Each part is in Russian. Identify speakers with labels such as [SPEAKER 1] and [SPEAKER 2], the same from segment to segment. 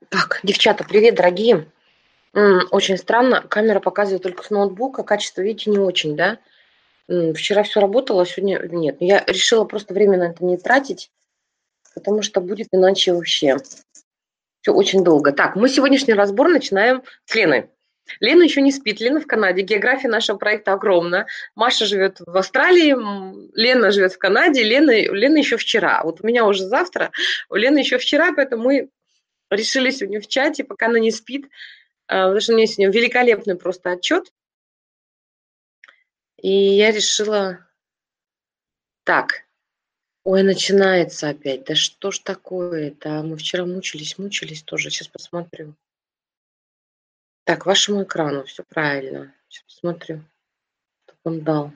[SPEAKER 1] Так, девчата, привет, дорогие. Очень странно, камера показывает только с ноутбука, качество, видите, не очень, да? Вчера все работало, а сегодня нет. Я решила просто время на это не тратить, потому что будет иначе вообще все очень долго. Так, мы сегодняшний разбор начинаем с Лены. Лена еще не спит, Лена в Канаде, география нашего проекта огромна. Маша живет в Австралии, Лена живет в Канаде, Лена еще вчера. Вот у меня уже завтра, у Лены еще вчера, поэтому мы решили сегодня в чате, пока она не спит, потому что у меня сегодня великолепный просто отчет. И я решила... Так, ой, начинается опять. Да что ж такое-то? Мы вчера мучились тоже. Сейчас посмотрю. Так, вашему экрану все правильно. Сейчас посмотрю, что он дал.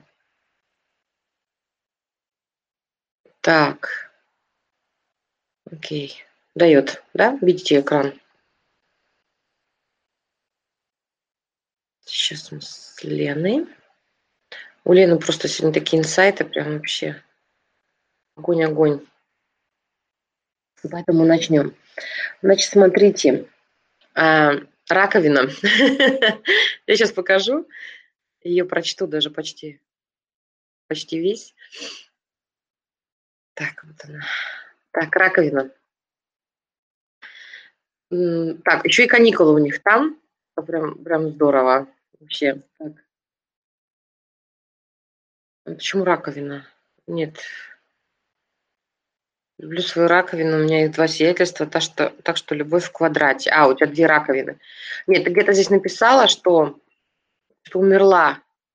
[SPEAKER 1] Так, окей. Дает, да? Видите экран? Сейчас мы с Леной. У Лены просто сегодня такие инсайты, прям вообще огонь-огонь. Поэтому начнем. Значит, смотрите. Раковина. Я сейчас покажу. Ее прочту даже почти весь. Так, вот она. Так, раковина. Так, еще и каникулы у них там. Прям здорово. Вообще. Так. Почему раковина? Нет. Люблю свою раковину. У меня их два свидетельства. Так что любовь в квадрате. У тебя две раковины. Нет, ты где-то здесь написала, что умерла.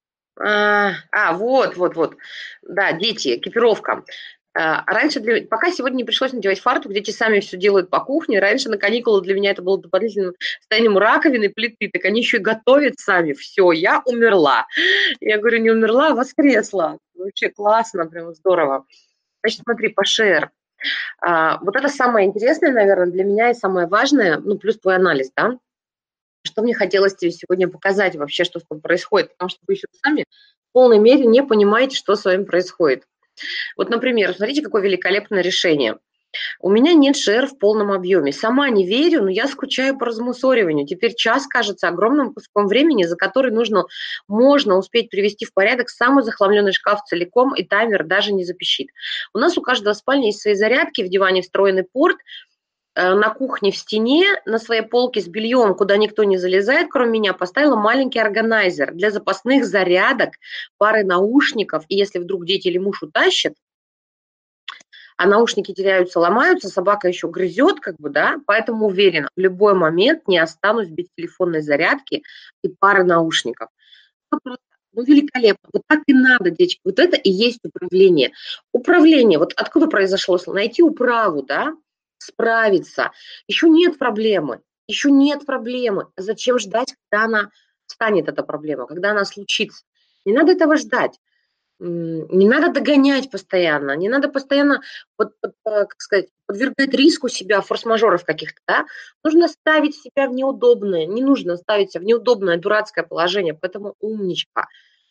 [SPEAKER 1] Вот. Да, дети, экипировка. Раньше, пока сегодня не пришлось надевать фартук, дети сами все делают по кухне. Раньше на каникулы для меня это было дополнительным состоянием раковины, плиты. Так они еще и готовят сами. Все, я умерла. Я говорю, не умерла, а воскресла. Вообще классно, прям здорово. Значит, смотри, пошер. Вот это самое интересное, наверное, для меня и самое важное, ну, плюс твой анализ, да? Что мне хотелось тебе сегодня показать вообще, что с тобой происходит, потому что вы еще сами в полной мере не понимаете, что с вами происходит. Вот, например, смотрите, какое великолепное решение. У меня нет шер в полном объеме. Сама не верю, но я скучаю по размусориванию. Теперь час кажется огромным куском времени, за который можно успеть привести в порядок самый захламленный шкаф целиком, и таймер даже не запищит. У нас у каждого спальни есть свои зарядки, в диване встроенный порт, на кухне в стене, на своей полке с бельем, куда никто не залезает, кроме меня, поставила маленький органайзер для запасных зарядок, пары наушников. И если вдруг дети или муж утащат, а наушники теряются, ломаются, собака еще грызет, как бы, да, поэтому уверена, в любой момент не останусь без телефонной зарядки и пары наушников. Ну, просто, ну, великолепно. Вот так и надо, девочки. Вот это и есть управление. Управление. Вот откуда произошло слово? Найти управу, да, справиться. Еще нет проблемы. Еще нет проблемы. Зачем ждать, когда она станет, эта проблема, когда она случится? Не надо этого ждать. Не надо догонять постоянно, не надо постоянно, как сказать, подвергать риску себя, форс-мажоров каких-то, да. Нужно ставить себя в неудобное, не нужно ставить себя в неудобное, дурацкое положение, поэтому умничка.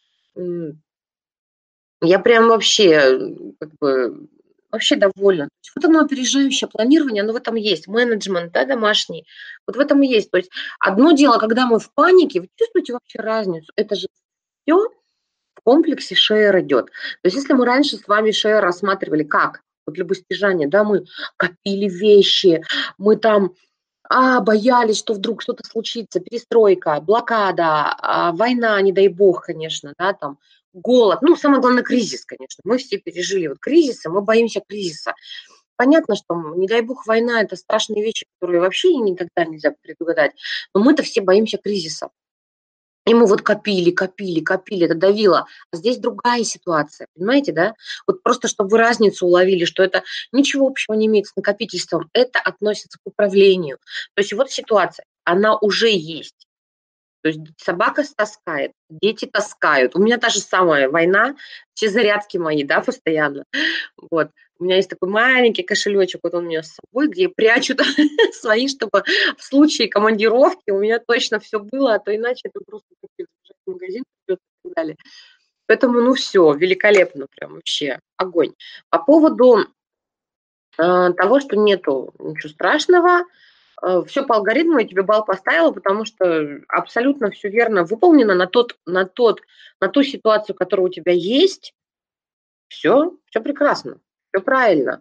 [SPEAKER 1] Я прям вообще, как бы, вообще довольна. То есть вот оно опережающее планирование, оно в этом есть. Менеджмент, да, домашний, вот в этом и есть. То есть одно дело, когда мы в панике, вы чувствуете вообще разницу? Это же все в комплексе share идет. То есть если мы раньше с вами share рассматривали как? Вот для стяжания, да, мы копили вещи, мы там боялись, что вдруг что-то случится, перестройка, блокада, война, не дай бог, конечно, да, там, голод, ну, самое главное, кризис, конечно. Мы все пережили вот кризисы, мы боимся кризиса. Понятно, что, не дай бог, война – это страшные вещи, которые вообще никогда нельзя предугадать, но мы-то все боимся кризиса. И мы вот копили, это давило. А здесь другая ситуация, понимаете, да? Вот просто чтобы вы разницу уловили, что это ничего общего не имеет с накопительством, это относится к управлению. То есть вот ситуация, она уже есть. То есть собака таскает, дети таскают. У меня та же самая война, все зарядки мои, да, постоянно. Вот. У меня есть такой маленький кошелечек, вот он у меня с собой, где я прячу свои, чтобы в случае командировки у меня точно все было, а то иначе это просто в магазин придёт и так далее. Поэтому, ну все, великолепно прям вообще, огонь. По поводу того, что нету ничего страшного, Все по алгоритму, я тебе балл поставила, потому что абсолютно все верно выполнено на ту ситуацию, которая у тебя есть. Все прекрасно, все правильно.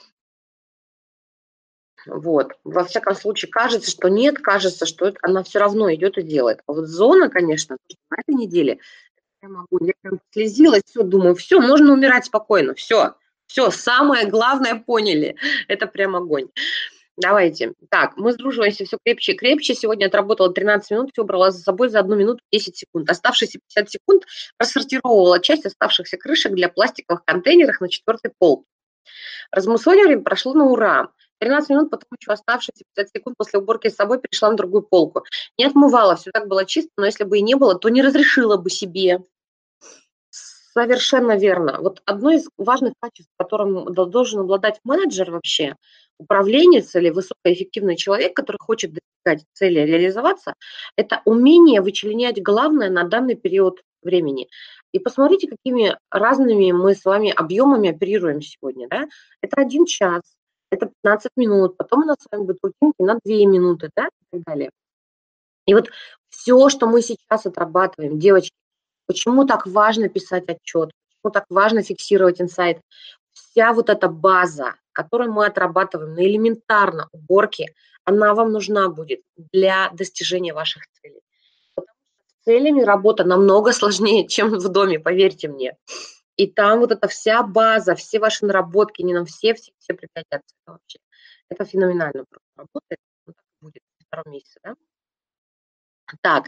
[SPEAKER 1] Вот. Во всяком случае, кажется, что нет, кажется, что она все равно идет и делает. А вот зона, конечно, на этой неделе я прям слезилась, все думаю, все, можно умирать спокойно, все, самое главное поняли. Это прям огонь. Давайте. Так, мы сдруживаемся все крепче и крепче. Сегодня отработала 13 минут, все убрала за собой за 1 минуту 10 секунд. Оставшиеся 50 секунд рассортировала часть оставшихся крышек для пластиковых контейнеров на 4-й полке. Размусоливание прошло на ура. 13 минут, потом еще оставшиеся 50 секунд после уборки с собой перешла на другую полку. Не отмывала, все так было чисто, но если бы и не было, то не разрешила бы себе. Совершенно верно. Вот одно из важных качеств, которым должен обладать менеджер вообще, управленец или высокоэффективный человек, который хочет достигать цели, реализоваться, это умение вычленять главное на данный период времени. И посмотрите, какими разными мы с вами объемами оперируем сегодня. Да? Это 1 час, это 15 минут, потом у нас с вами будут рутинки на 2 минуты, да, и так далее. И вот все, что мы сейчас отрабатываем, девочки, почему так важно писать отчет, почему так важно фиксировать инсайт, вся вот эта база, которую мы отрабатываем на элементарно уборке, она вам нужна будет для достижения ваших целей. Потому что с целями работа намного сложнее, чем в доме, поверьте мне. И там вот эта вся база, все ваши наработки, не на все пригодятся. Это вообще, это феноменально просто работает. Вот так и будет во 2 месяце, да? Так,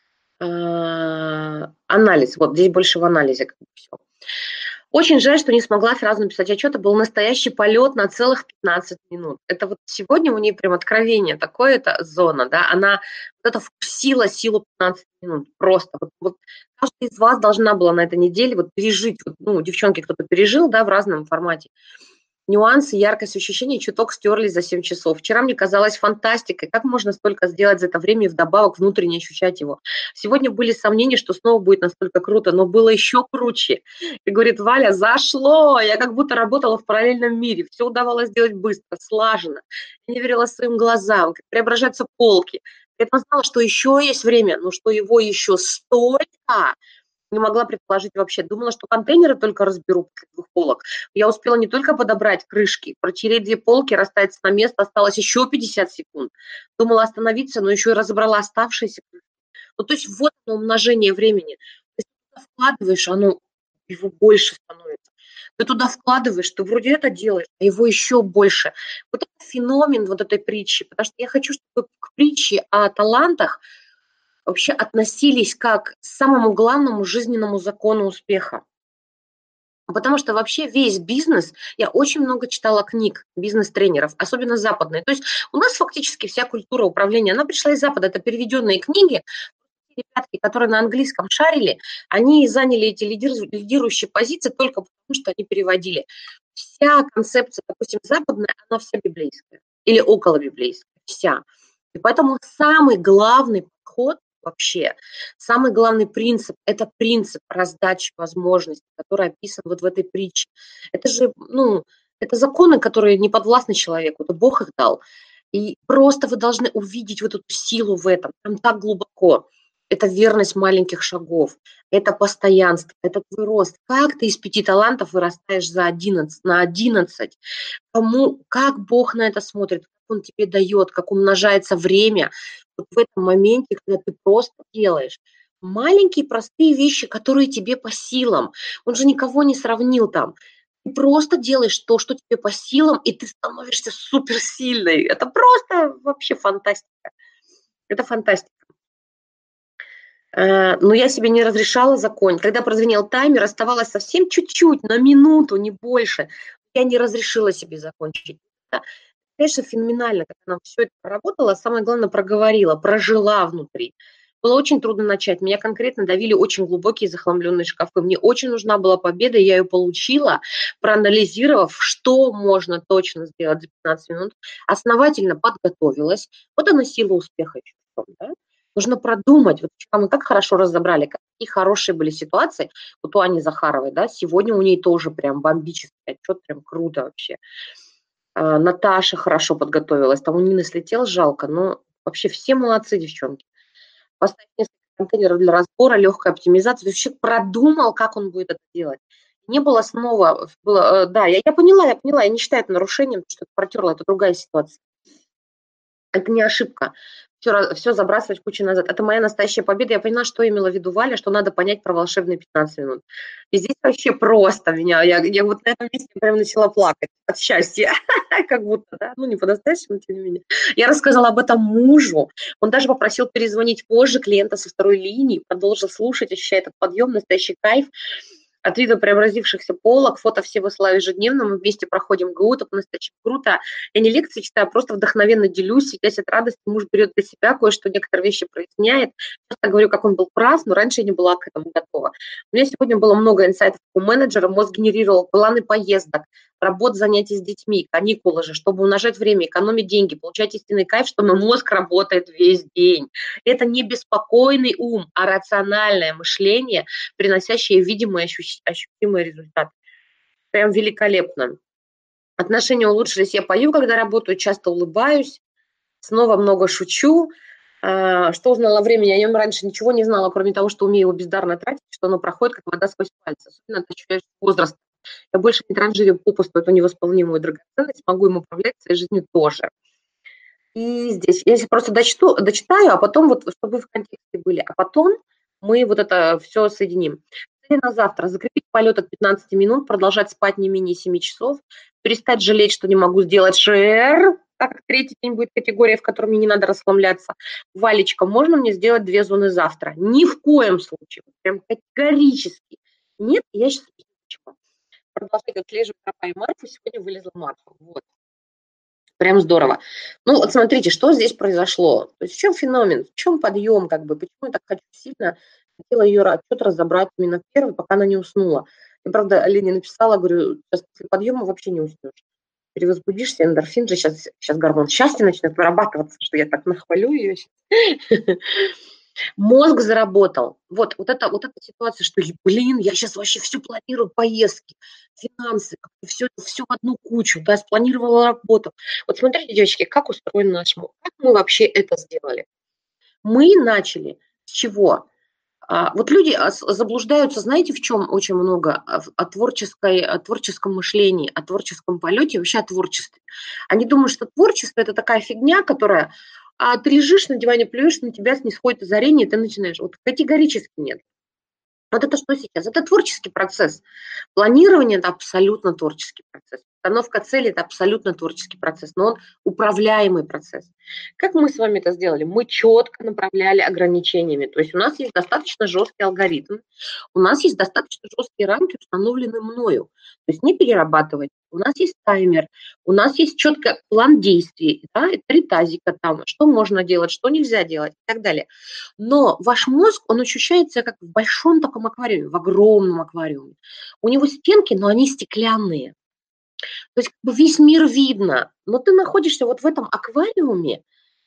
[SPEAKER 1] анализ. Вот здесь больше в анализе как бы всё. Очень жаль, что не смогла сразу написать отчет. Это был настоящий полет на целых 15 минут. Это вот сегодня у нее прям откровение такое, это зона, да, она вот это вкусила силу 15 минут. Просто вот каждая из вас должна была на этой неделе вот пережить, вот, ну, девчонки кто-то пережил, да, в разном формате. Нюансы, яркость ощущений чуток стерлись за 7 часов. Вчера мне казалось фантастикой, как можно столько сделать за это время и вдобавок внутренне ощущать его. Сегодня были сомнения, что снова будет настолько круто, но было еще круче. И говорит, Валя, зашло, я как будто работала в параллельном мире, все удавалось сделать быстро, слаженно. Я не верила своим глазам, как преображаются полки. Я знала, что еще есть время, но что его еще столько, не могла предположить вообще. Думала, что контейнеры только разберу после 2 полок. Я успела не только подобрать крышки, протереть 2 полки, расставить на место, осталось еще 50 секунд. Думала остановиться, но еще и разобрала оставшиеся крышки. Ну, то есть вот оно умножение времени. Ты туда вкладываешь, оно его больше становится. Ты туда вкладываешь, ты вроде это делаешь, а его еще больше. Вот это феномен вот этой притчи, потому что я хочу, чтобы к притче о талантах вообще относились как к самому главному жизненному закону успеха. Потому что вообще весь бизнес, я очень много читала книг бизнес-тренеров, особенно западные. То есть у нас фактически вся культура управления, она пришла из Запада, это переведенные книги. Ребятки, которые на английском шарили, они заняли эти лидирующие позиции только потому, что они переводили. Вся концепция, допустим, западная, она вся библейская или около библейская, вся. И поэтому самый главный подход вообще, самый главный принцип – это принцип раздачи возможностей, который описан вот в этой притче. Это же, ну, это законы, которые не подвластны человеку, это Бог их дал. И просто вы должны увидеть вот эту силу в этом, там так глубоко. Это верность маленьких шагов, это постоянство, это твой рост. Как ты из 5 талантов вырастаешь на 11? Как Бог на это смотрит, как Он тебе дает, как умножается время вот в этом моменте, когда ты просто делаешь маленькие простые вещи, которые тебе по силам. Он же никого не сравнил там. Ты просто делаешь то, что тебе по силам, и ты становишься суперсильной. Это просто вообще фантастика. Это фантастика. Но я себе не разрешала закончить. Когда прозвенел таймер, оставалось совсем чуть-чуть, на минуту, не больше. Я не разрешила себе закончить. Это, конечно, феноменально, как она все это проработала, самое главное, проговорила, прожила внутри. Было очень трудно начать. Меня конкретно давили очень глубокие захламленные шкафы. Мне очень нужна была победа, и я ее получила, проанализировав, что можно точно сделать за 15 минут, основательно подготовилась. Вот она сила успеха еще в том, да? Нужно продумать. Вот вчера мы как хорошо разобрали, какие хорошие были ситуации. Вот у Ани Захаровой, да, сегодня у ней тоже прям бомбический отчет, прям круто вообще. Наташа хорошо подготовилась. Там у Нины слетел, жалко, но вообще все молодцы, девчонки. Поставить несколько контейнеров для разбора, легкая оптимизация. То есть человек продумал, как он будет это делать. Не было снова, было, да, я поняла, я не считаю это нарушением, потому что это протерла, это другая ситуация. Это не ошибка. Все забрасывать кучу назад. Это моя настоящая победа. Я поняла, что имела в виду Валя, что надо понять про волшебные 15 минут. И здесь вообще просто меня. Я вот на этом месте прям начала плакать от счастья. Как будто, да? Ну, не по-настоящему, тем не менее. Я рассказала об этом мужу. Он даже попросил перезвонить позже клиента со второй линии, продолжил слушать, ощущая этот подъем, настоящий кайф. От вида преобразившихся полок, фото все высылаю ежедневно, мы вместе проходим ГУ, это по-настоящему круто. Я не лекции читаю, просто вдохновенно делюсь, светясь от радости, муж берет для себя кое-что, некоторые вещи проясняет. Часто говорю, как он был прав, но раньше я не была к этому готова. У меня сегодня было много инсайтов у менеджера, мозг генерировал планы поездок, работ, занятий с детьми, каникулы же, чтобы умножать время, экономить деньги, получать истинный кайф, что мой мозг работает весь день. Это не беспокойный ум, а рациональное мышление, приносящие видимые ощутимые результаты. Прям великолепно. Отношения улучшились, я пою, когда работаю, часто улыбаюсь, снова много шучу. Что узнала о времени? О нем раньше ничего не знала, кроме того, что умею его бездарно тратить, что оно проходит, как вода сквозь пальцы. Особенно это ощущаешь возраст. Я больше не трачу живу попусту эту невосполнимую драгоценность, могу им управлять своей жизнью тоже. И здесь, я просто дочитаю, а потом вот, чтобы вы в контексте были, а потом мы вот это все соединим. Цели на завтра. Закрепить полет от 15 минут, продолжать спать не менее 7 часов, перестать жалеть, что не могу сделать ШР, так как третий день будет категория, в которой мне не надо расслабляться. Валечка, можно мне сделать 2 зоны завтра? Ни в коем случае, прям категорически. Нет, я сейчас почему. Продолжать отслеживать тропа и Марфу. Сегодня вылезла Марфа. Вот. Прям здорово. Ну, вот смотрите, что здесь произошло. То есть в чем феномен, в чем подъем, как бы, почему я так хочу сильно, хотела ее отчет разобрать именно первый, пока она не уснула. Я, правда, Лене написала, говорю, сейчас после подъема вообще не уснешь. Перевозбудишься, эндорфин же сейчас гормон счастья начнет вырабатываться, что я так нахвалю ее. Мозг заработал. Вот эта ситуация, что, блин, я сейчас вообще все планирую, поездки, финансы, все в одну кучу, да, спланировала работу. Вот смотрите, девочки, как устроен наш мозг, как мы вообще это сделали. Мы начали с чего? Вот люди заблуждаются, знаете, в чем очень много? О творческом мышлении, о творческом полете, вообще о творчестве. Они думают, что творчество – это такая фигня, которая… А ты лежишь на диване, плюешь, на тебя снисходит озарение, и ты начинаешь. Вот категорически нет. Вот это что сейчас? Это творческий процесс. Планирование – это абсолютно творческий процесс. Установка цели – это абсолютно творческий процесс, но он управляемый процесс. Как мы с вами это сделали? Мы четко направляли ограничениями. То есть у нас есть достаточно жесткий алгоритм, у нас есть достаточно жесткие рамки, установленные мною. То есть не перерабатывать. У нас есть таймер, у нас есть четко план действий, да, это 3 тазика там, что можно делать, что нельзя делать и так далее. Но ваш мозг, он ощущает себя как в большом таком аквариуме, в огромном аквариуме. У него стенки, но они стеклянные. То есть как бы весь мир видно, но ты находишься вот в этом аквариуме,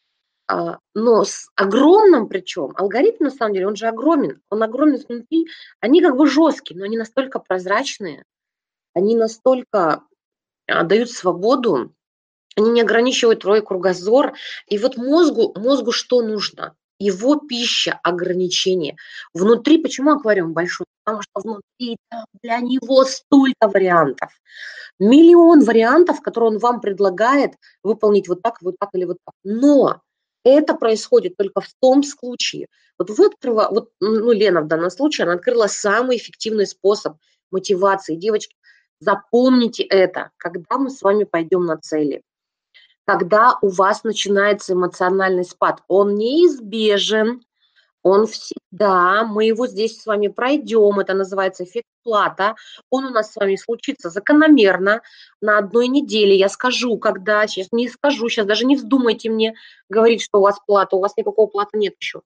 [SPEAKER 1] но с огромным причем. Алгоритм, на самом деле, он же огромен. Он огромен внутри. Они как бы жесткие, но они настолько прозрачные, они настолько дают свободу, они не ограничивают твой кругозор. И вот мозгу что нужно? Его пища, ограничения. Внутри, почему аквариум большой? Потому что внутри там для него столько вариантов. Миллион вариантов, которые он вам предлагает выполнить вот так или вот так. Но это происходит только в том случае. Вот вы открыла, вот, ну, Лена в данном случае, она открыла самый эффективный способ мотивации. Девочки, запомните это, когда мы с вами пойдем на цели. Когда у вас начинается эмоциональный спад, он неизбежен, он всегда, мы его здесь с вами пройдем, это называется эффект плата, он у нас с вами случится закономерно на одной неделе, я скажу, когда, сейчас не скажу, сейчас даже не вздумайте мне говорить, что у вас плата, у вас никакого плата нет еще.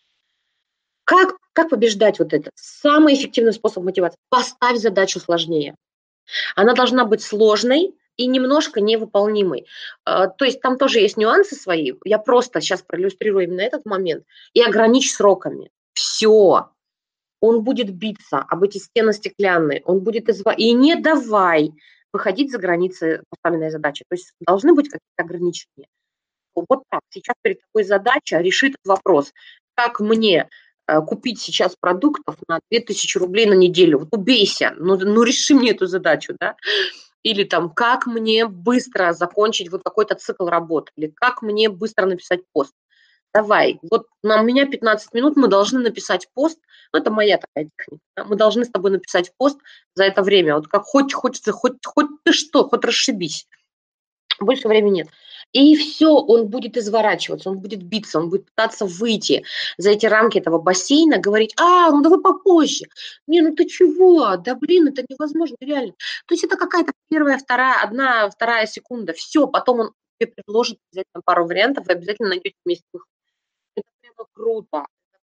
[SPEAKER 1] Как побеждать вот это? Самый эффективный способ мотивации – поставь задачу сложнее. Она должна быть сложной и немножко невыполнимой. То есть там тоже есть нюансы свои. Я просто сейчас проиллюстрирую именно этот момент. И ограничь сроками. Все. Он будет биться об эти стены стеклянные. Он будет И не давай выходить за границы поставленной задачи. То есть должны быть какие-то ограничения. Вот так. Сейчас перед тобой задача решить этот вопрос. Как мне купить сейчас продуктов на 2000 рублей на неделю? Вот убейся, ну реши мне эту задачу, да? Или там, как мне быстро закончить вот какой-то цикл работы? Или как мне быстро написать пост? Давай, вот у меня 15 минут, мы должны написать пост. Ну, это моя такая техника. Да? Мы должны с тобой написать пост за это время. Вот как хочется, хоть ты что, хоть расшибись. Больше времени нет. И все, он будет изворачиваться, он будет биться, он будет пытаться выйти за эти рамки этого бассейна, говорить: ну давай попозже. Не, ну ты чего? Да блин, это невозможно, реально. То есть это какая-то первая, вторая, одна, вторая секунда. Все, потом он тебе предложит обязательно пару вариантов, вы обязательно найдете вместе выход. Это прямо круто.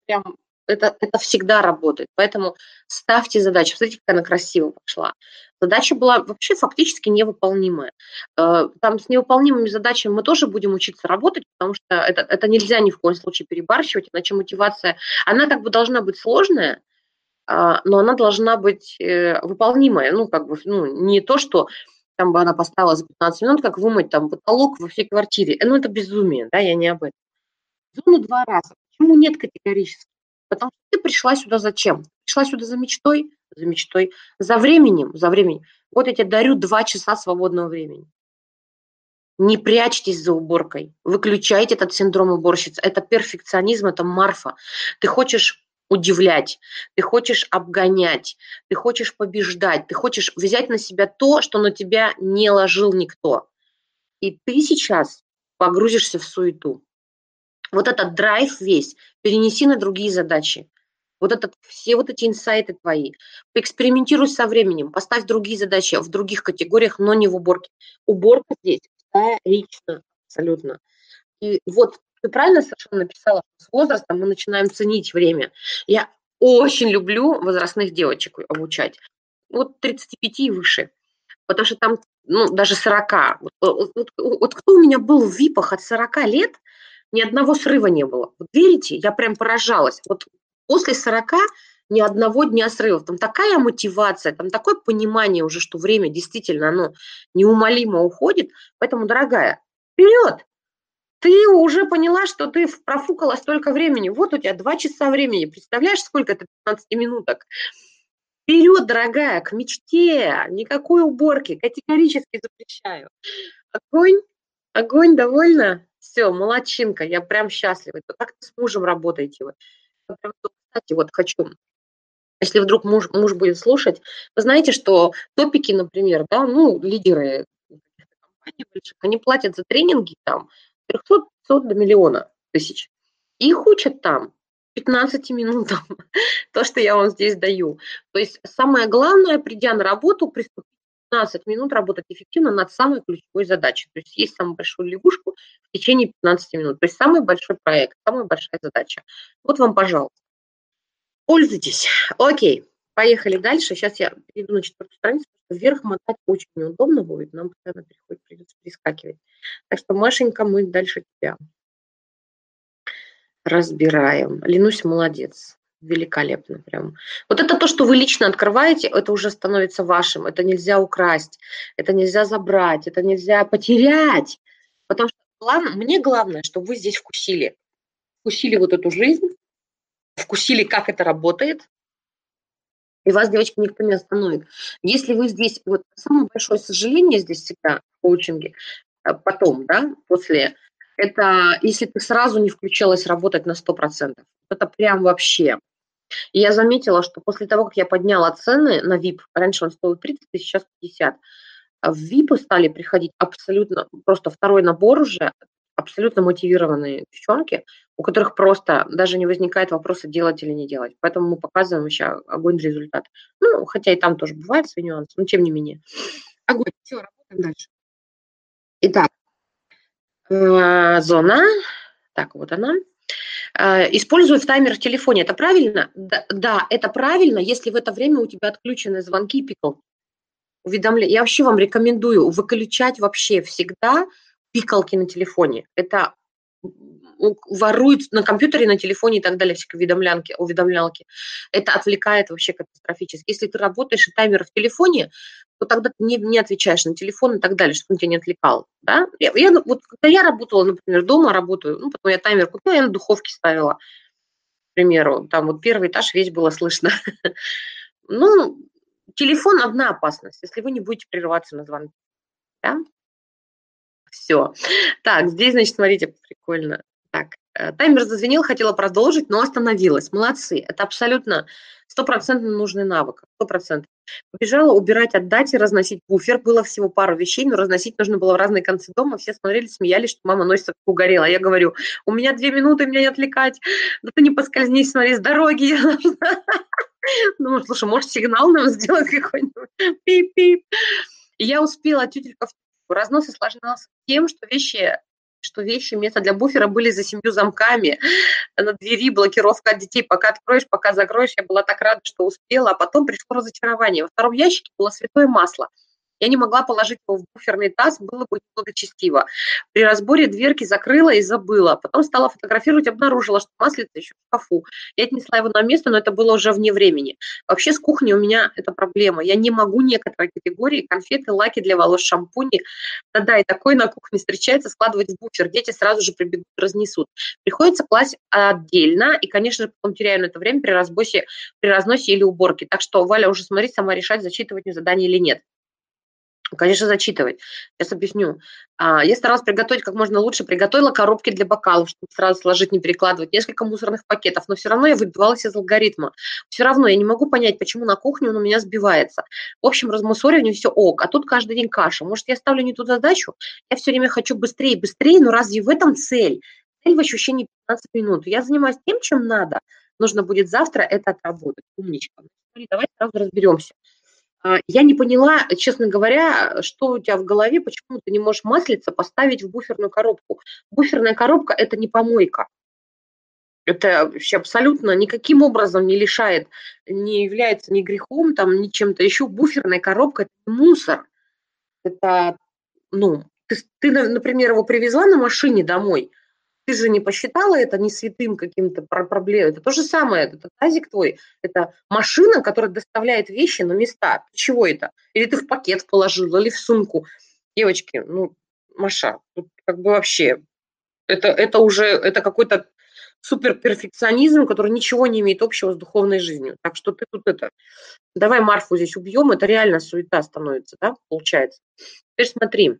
[SPEAKER 1] Это всегда работает. Поэтому ставьте задачу. Смотрите, как она красиво пошла. Задача была вообще фактически невыполнимая. Там с невыполнимыми задачами мы тоже будем учиться работать, потому что это нельзя ни в коем случае перебарщивать, иначе мотивация, она как бы должна быть сложная, но она должна быть выполнимая. Не то, что там бы она поставила за 15 минут, как вымыть там потолок во всей квартире. Это безумие, да, я не об этом. Зону 2 раза. Почему нет категорически? Потому что ты пришла сюда зачем? Пришла сюда за мечтой? За мечтой. За временем? За временем. Вот я тебе дарю 2 часа свободного времени. Не прячьтесь за уборкой. Выключайте этот синдром уборщицы. Это перфекционизм, это Марфа. Ты хочешь удивлять, ты хочешь обгонять, ты хочешь побеждать, ты хочешь взять на себя то, что на тебя не ложил никто. И ты сейчас погрузишься в суету. Вот этот драйв весь перенеси на другие задачи. Все вот эти инсайты твои. Поэкспериментируй со временем, поставь другие задачи в других категориях, но не в уборке. Уборка здесь вторична абсолютно. И вот ты правильно совершенно написала, что с возрастом мы начинаем ценить время. Я очень люблю возрастных девочек обучать. Вот 35 и выше. Потому что там, даже 40. Вот кто у меня был в ВИПах от 40 лет, ни одного срыва не было. Вот верите, я прям поражалась. Вот после 40 ни одного дня срывов. Там такая мотивация, там такое понимание уже, что время действительно, оно неумолимо уходит. Поэтому, дорогая, вперед! Ты уже поняла, что ты профукала столько времени. Вот у тебя 2 часа времени. Представляешь, сколько это 15 минуток? Вперед, дорогая, к мечте! Никакой уборки, категорически запрещаю. Огонь, огонь, довольно? Все, молодчинка, я прям счастлива. Как с мужем работаете вы? Кстати, вот хочу, если вдруг муж будет слушать, вы знаете, что топики, например, да, лидеры компаний больших, они платят за тренинги там 300-500 до миллиона тысяч. Их учат там 15 минутам, то, что я вам здесь даю. То есть самое главное, придя на работу, приступить 15 минут работать эффективно над самой ключевой задачей. То есть есть самую большую лягушку в течение 15 минут. То есть самый большой проект, самая большая задача. Вот вам, пожалуйста. Пользуйтесь. Окей, поехали дальше. Сейчас я перейду на 4-ю страницу, потому что вверх мотать очень неудобно будет. Нам постоянно придется перескакивать. Так что, Машенька, мы дальше тебя разбираем. Ленусь, молодец. Великолепно прям. Вот это то, что вы лично открываете, это уже становится вашим. Это нельзя украсть, это нельзя забрать, это нельзя потерять. Потому что мне главное, чтобы вы здесь вкусили. Вкусили вот эту жизнь, вкусили, как это работает, и вас, девочки, никто не остановит. Если вы здесь, вот самое большое сожаление здесь всегда в коучинге, потом, да, после, это если ты сразу не включилась работать на 100%. Это прям вообще. И я заметила, что после того, как я подняла цены на VIP, раньше он стоил 30 тысяч, сейчас 50, в VIP стали приходить абсолютно, просто второй набор уже, абсолютно мотивированные девчонки, у которых просто даже не возникает вопроса, делать или не делать. Поэтому мы показываем еще огонь результат. Хотя и там тоже бывают свои нюансы, но тем не менее. Огонь. Все, работаем дальше. Итак, зона. Так, вот она. Использую в таймер в телефоне. Это правильно? Да, это правильно, если в это время у тебя отключены звонки и пикалки. Я вообще вам рекомендую выключать вообще всегда пикалки на телефоне. Это воруют на компьютере, на телефоне и так далее, всякие уведомлялки. Это отвлекает вообще катастрофически. Если ты работаешь и таймер в телефоне, то тогда ты не отвечаешь на телефон и так далее, чтобы он тебя не отвлекал, да. Вот когда я работала, например, дома работаю, ну, потом я таймер купила, я на духовке ставила, к примеру, там вот первый этаж весь было слышно. Ну, телефон – одна опасность, если вы не будете прерываться на звонки, да. Все. Так, здесь, значит, смотрите, прикольно. Так, таймер зазвенел, хотела продолжить, но остановилась. Молодцы. Это абсолютно стопроцентно нужный навык. 100%. Побежала убирать, отдать и разносить буфер. Было всего пару вещей, но разносить нужно было в разные концы дома. Все смотрели, смеялись, что мама носится, как угорела. Я говорю, у меня 2 минуты, меня не отвлекать. Да ты не поскользнись, смотри, с дороги. Ну, слушай, может, сигнал нам сделать какой-нибудь? Пип-пип. И я успела, тютелька в тютельку. Разнос осложнялся тем, что вещи вместо для буфера были за 7 замками. На двери блокировка от детей. Пока откроешь, пока закроешь. Я была так рада, что успела. А потом пришло разочарование. Во втором ящике было святое масло. Я не могла положить его в буферный таз, было бы благочестиво. При разборе дверки закрыла и забыла. Потом стала фотографировать, обнаружила, что маслица еще в шкафу. Я отнесла его на место, но это было уже вне времени. Вообще с кухней у меня это проблема. Я не могу некоторые категории, конфеты, лаки для волос, шампуни, да, и такое на кухне встречается, складывать в буфер. Дети сразу же прибегут, разнесут. Приходится класть отдельно, и, конечно же, потом теряю на это время при разносе или уборке. Так что, Валя, уже смотри, сама решать, зачитывать мне задание или нет. Конечно, зачитывать. Сейчас объясню. Я старалась приготовить как можно лучше. Приготовила коробки для бокалов, чтобы сразу сложить, не перекладывать. Несколько мусорных пакетов. Но все равно я выбивалась из алгоритма. Все равно я не могу понять, почему на кухне он у меня сбивается. В общем, размусоривание все ок. А тут каждый день каша. Может, я ставлю не ту задачу? Я все время хочу быстрее, быстрее. Но разве в этом цель? Цель в ощущении 15 минут. Я занимаюсь тем, чем надо. Нужно будет завтра это отработать. Умничка. Давай сразу разберемся. Я не поняла, честно говоря, что у тебя в голове, почему ты не можешь маслица поставить в буферную коробку. Буферная коробка – это не помойка. Это вообще абсолютно никаким образом не лишает, не является ни грехом, там, ни чем-то еще. Буферная коробка – это не мусор. Это, ну, ты, например, его привезла на машине домой, ты же не посчитала это не святым каким-то проблемой. Это то же самое, это тазик твой, это машина, которая доставляет вещи на места. Чего это? Или ты в пакет положила, или в сумку. Девочки, ну, Маша, тут как бы вообще, это уже, это какой-то суперперфекционизм, который ничего не имеет общего с духовной жизнью. Так что ты тут давай Марфу здесь убьем, это реально суета становится, да, получается. Теперь смотри,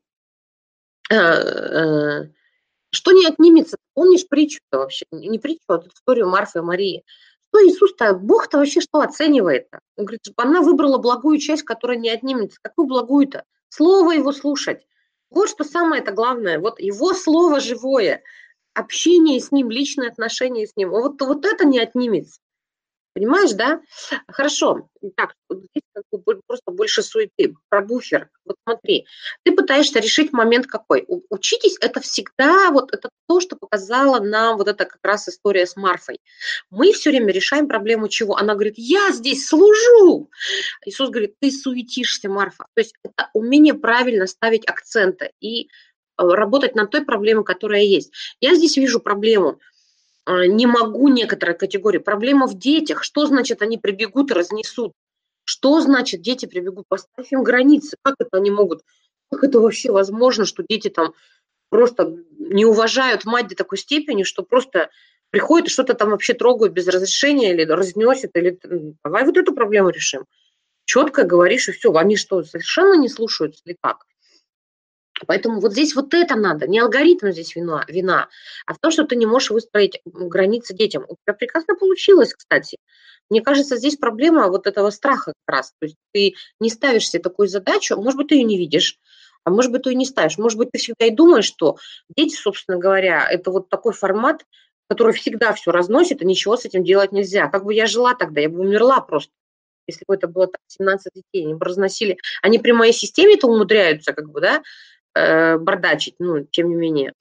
[SPEAKER 1] что не отнимется? Помнишь притчу-то вообще? Не притчу, а тут историю Марфы и Марии. Что Иисус-то, Бог-то вообще что оценивает-то? Он говорит, чтобы она выбрала благую часть, которая не отнимется. Какую благую-то? Слово его слушать. Вот что самое-то главное. Вот его слово живое, общение с ним, личные отношения с ним. Вот это не отнимется. Понимаешь, да? Хорошо. Так, вот здесь как бы просто больше суеты. Про буфер. Вот смотри, ты пытаешься решить момент какой. Учитесь, это всегда, вот это то, что показала нам вот эта как раз история с Марфой. Мы все время решаем проблему чего? Она говорит, я здесь служу. Иисус говорит, ты суетишься, Марфа. То есть это умение правильно ставить акценты и работать над той проблемой, которая есть. Я здесь вижу проблему. Не могу некоторые категории. Проблема в детях. Что значит они прибегут и разнесут? Что значит дети прибегут? Поставь им границы. Как это они могут? Как это вообще возможно, что дети там просто не уважают мать до такой степени, что просто приходят и что-то там вообще трогают без разрешения или разносят, или давай вот эту проблему решим. Четко говоришь, и все. Они что, совершенно не слушаются или как? Поэтому вот здесь вот это надо. Не алгоритм здесь вина, а в том, что ты не можешь выстроить границы детям. У тебя прекрасно получилось, кстати. Мне кажется, здесь проблема вот этого страха как раз. То есть ты не ставишь себе такую задачу, может быть, ты ее не видишь, а может быть, ты ее не ставишь. Может быть, ты всегда и думаешь, что дети, собственно говоря, это вот такой формат, который всегда все разносит, и ничего с этим делать нельзя. Как бы я жила тогда, я бы умерла просто. Если бы это было так, 17 детей, они бы разносили. Они при моей системе-то умудряются, как бы, да, бардачить, ну, тем не менее.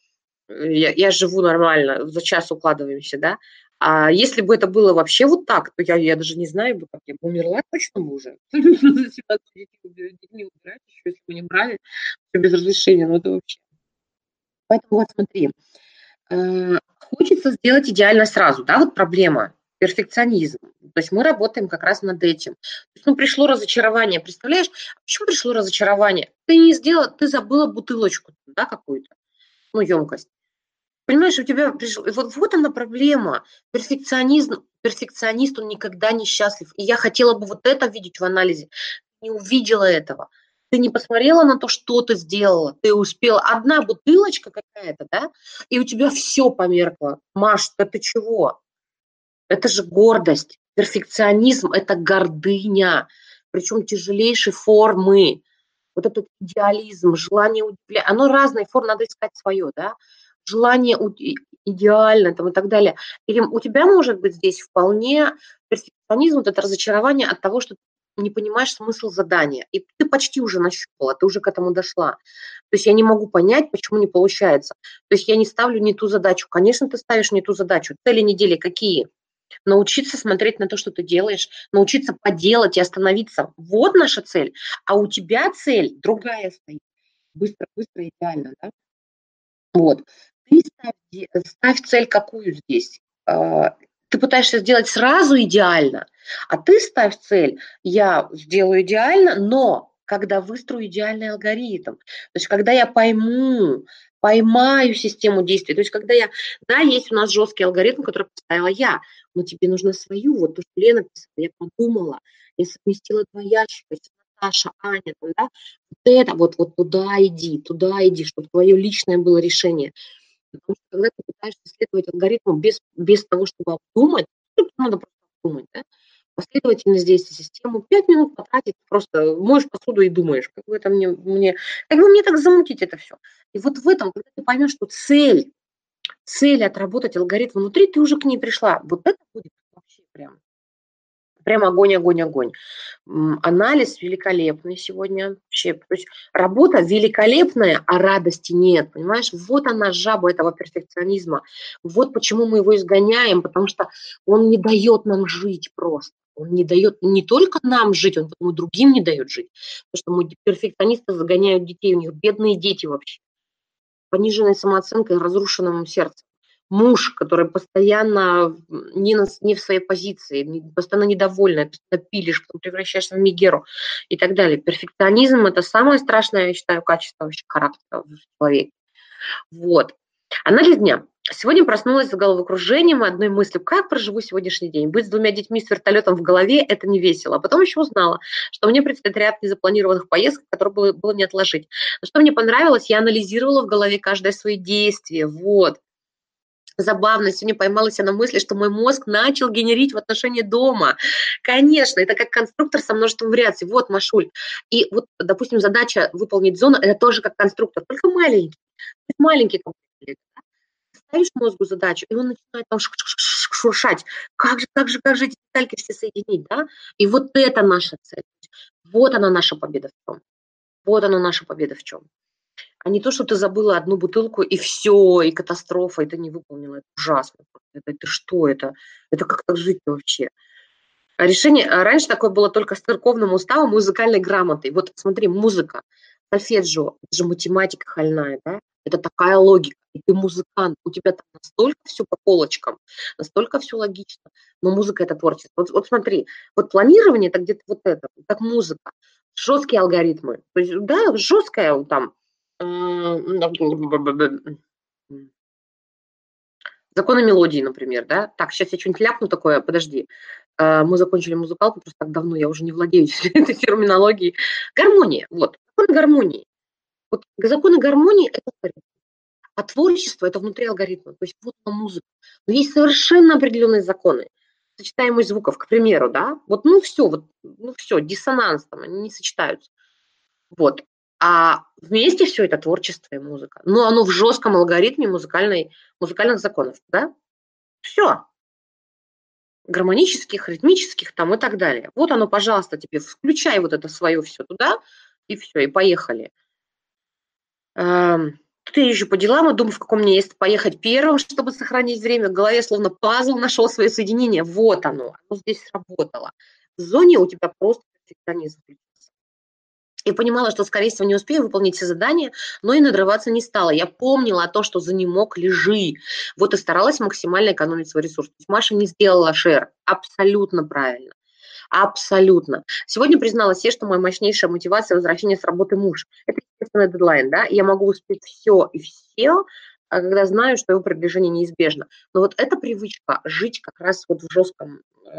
[SPEAKER 1] Я живу нормально, за час укладываемся, да. А если бы это было вообще вот так, то я даже не знаю бы, как я бы умерла точно бы уже. 17 детьми убирать еще, если бы не брали, всё без разрешения, ну это вообще. Поэтому вот смотри, хочется сделать идеально сразу, да, вот проблема. перфекционизм. То есть мы работаем как раз над этим. То есть, ну, пришло разочарование. Представляешь, почему пришло разочарование? Ты не сделала, ты забыла бутылочку, да, какую-то, ну, емкость. Понимаешь, у тебя пришло, вот она проблема. Перфекционист, он никогда не счастлив. И я хотела бы вот это видеть в анализе. Не увидела этого. Ты не посмотрела на то, что ты сделала. Ты успела. Одна бутылочка какая-то, да, и у тебя все померкло. Маш, да ты чего? Это же гордость. Перфекционизм – это гордыня, причем тяжелейшей формы. Вот этот идеализм, желание удивлять, оно разной формы, надо искать свое, да, желание идеально там и так далее. Или у тебя может быть здесь вполне перфекционизм, вот это разочарование от того, что ты не понимаешь смысл задания, и ты почти уже нащупала, ты уже к этому дошла. То есть я не могу понять, почему не получается. То есть я не ставлю не ту задачу. Конечно, ты ставишь не ту задачу. Цели недели какие? Научиться смотреть на то, что ты делаешь, научиться поделать и остановиться. Вот наша цель. А у тебя цель другая стоит. Быстро, быстро, идеально, да? Вот. Ты ставь цель какую здесь? Ты пытаешься сделать сразу идеально, а ты ставь цель, я сделаю идеально, но когда выстрою идеальный алгоритм, то есть когда я поймаю систему действий, то есть когда да, есть у нас жесткий алгоритм, который поставила я, но тебе нужно свою, вот то, что Лена писала, я подумала, я совместила два ящика, Наташа, Аня, там, да, вот туда иди, чтобы твое личное было решение. Потому что когда ты пытаешься следовать алгоритму без того, чтобы обдумать, надо просто обдумать, да, последовательность действий системы, 5 минут потратить, просто моешь посуду и думаешь, как бы это как бы мне так замутить это все. И вот в этом, когда ты поймешь, что цель отработать алгоритм внутри, ты уже к ней пришла. Вот это будет вообще прям огонь, огонь, огонь. Анализ великолепный сегодня. Вообще, то есть работа великолепная, а радости нет, понимаешь? Вот она жаба этого перфекционизма. Вот почему мы его изгоняем, потому что он не дает нам жить просто. Он не дает не только нам жить, он потом и другим не дает жить. Потому что мы перфекционисты загоняют детей, у них бедные дети вообще. Пониженной самооценкой, разрушенным сердцем. Муж, который постоянно не в своей позиции, постоянно недовольный, постоянно пилишь, потом превращаешься в Мегеру и так далее. Перфекционизм – это самое страшное, я считаю, качество вообще характера в человеке. Вот. Анализ дня. Сегодня проснулась с головокружением и одной мыслью, как проживу сегодняшний день. Быть с двумя детьми с вертолетом в голове – это не весело. А потом еще узнала, что мне предстоит ряд незапланированных поездок, которые было не отложить. Но что мне понравилось, я анализировала в голове каждое свои действие. Вот. Забавно, сегодня поймалась я на мысли, что мой мозг начал генерить в отношении дома. Конечно, это как конструктор со множеством вариаций. Вот, Машуль. И вот, допустим, задача выполнить зону – это тоже как конструктор, только маленький. Маленький комплект. Ставишь мозгу задачу, и он начинает там шуршать. Как же эти детальки все соединить, да? И вот это наша цель. Вот она наша победа в чем. Вот она наша победа в чем. А не то, что ты забыла одну бутылку, и все, и катастрофа, и ты не выполнила. Это ужасно. Это что это? Это как так жить вообще? Раньше такое было только с церковным уставом, музыкальной грамотой. Вот смотри, музыка, сольфеджио, это же математика хольная, да? Это такая логика. И ты музыкант, у тебя там настолько все по полочкам, настолько все логично. Но музыка – это творчество. Вот смотри, вот планирование – это где-то вот это, как музыка. Жесткие алгоритмы. То есть, да, жесткая там. Законы мелодии, например, да. Так, сейчас я что-нибудь ляпну такое, подожди. Мы закончили музыкалку, просто так давно я уже не владею этой терминологией. Гармония, вот, законы гармонии. Вот законы гармонии – это алгоритм, а творчество – это внутри алгоритма. То есть вот она музыка. Но есть совершенно определенные законы. Сочетаемость звуков, к примеру, да. Вот, ну все, диссонанс там, они не сочетаются. Вот. А вместе все это творчество и музыка. Но оно в жестком алгоритме музыкальных законов, да. Все. Гармонических, ритмических там и так далее. Вот оно, пожалуйста, тебе включай вот это свое все туда, и все, и поехали. Тут я езжу по делам и думаю, в каком мне есть поехать первым, чтобы сохранить время. В голове словно пазл нашел свое соединение. Вот оно здесь сработало. В зоне у тебя просто перфекционизм. И понимала, что, скорее всего, не успею выполнить все задания, но и надрываться не стала. Я помнила то, что занемог, лежи. Вот и старалась максимально экономить свой ресурс. То есть Маша не сделала шер. Абсолютно правильно. Абсолютно. Сегодня призналась себе, что моя мощнейшая мотивация возвращения с работы муж. Это, естественно, дедлайн, да? Я могу успеть все и все, когда знаю, что его продвижение неизбежно. Но вот эта привычка жить как раз вот в жестком.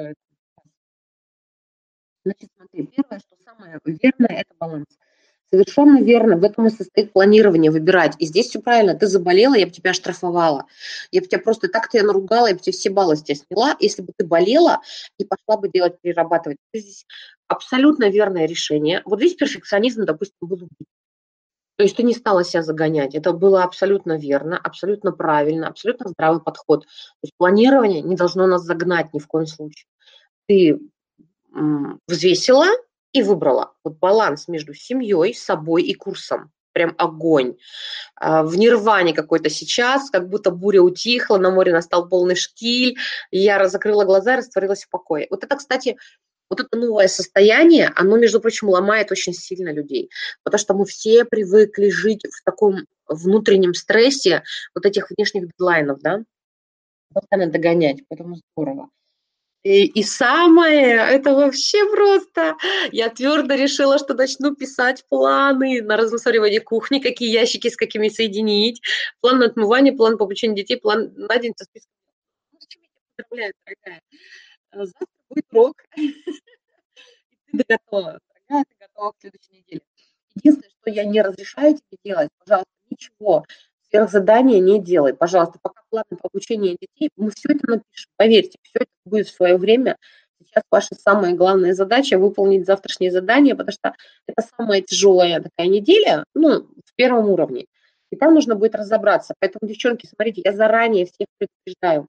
[SPEAKER 1] Значит, смотри, первое, что самое верное, это баланс. Совершенно верно, в этом и состоит планирование, выбирать. И здесь все правильно. Ты заболела, я бы тебя оштрафовала. Я бы тебя просто так тебя наругала, я бы тебе все баллы с тебя сняла, если бы ты болела и пошла бы делать, перерабатывать. Здесь абсолютно верное решение. Вот здесь перфекционизм, допустим, был убит. То есть ты не стала себя загонять. Это было абсолютно верно, абсолютно правильно, абсолютно здравый подход. То есть планирование не должно нас загнать ни в коем случае. Ты взвесила и выбрала. Вот баланс между семьей, собой и курсом. Прям огонь. В нирване какой-то сейчас, как будто буря утихла, на море настал полный штиль, и я закрыла глаза и растворилась в покое. Вот это, кстати, вот это новое состояние, оно, между прочим, ломает очень сильно людей, потому что мы все привыкли жить в таком внутреннем стрессе вот этих внешних дедлайнов, да, постоянно догонять, поэтому здорово. И самое, это вообще просто. Я твердо решила, что начну писать планы на размусоривание кухни, какие ящики с какими соединить, план на отмывание, план по обучению детей, план на день со списком. Ну, с чем я тебя поздравляю, дорогая. Завтра будет урок, и ты готова, дорогая, ты готова к следующей неделе. Единственное, что я не разрешаю тебе делать, пожалуйста, ничего, сверхзадания не делай, пожалуйста, пока план по обучению детей, мы все это напишем, поверьте, все это будет в свое время. Сейчас ваша самая главная задача выполнить завтрашнее задание, потому что это самая тяжелая такая неделя, ну, в первом уровне. И там нужно будет разобраться. Поэтому, девчонки, смотрите, я заранее всех предупреждаю.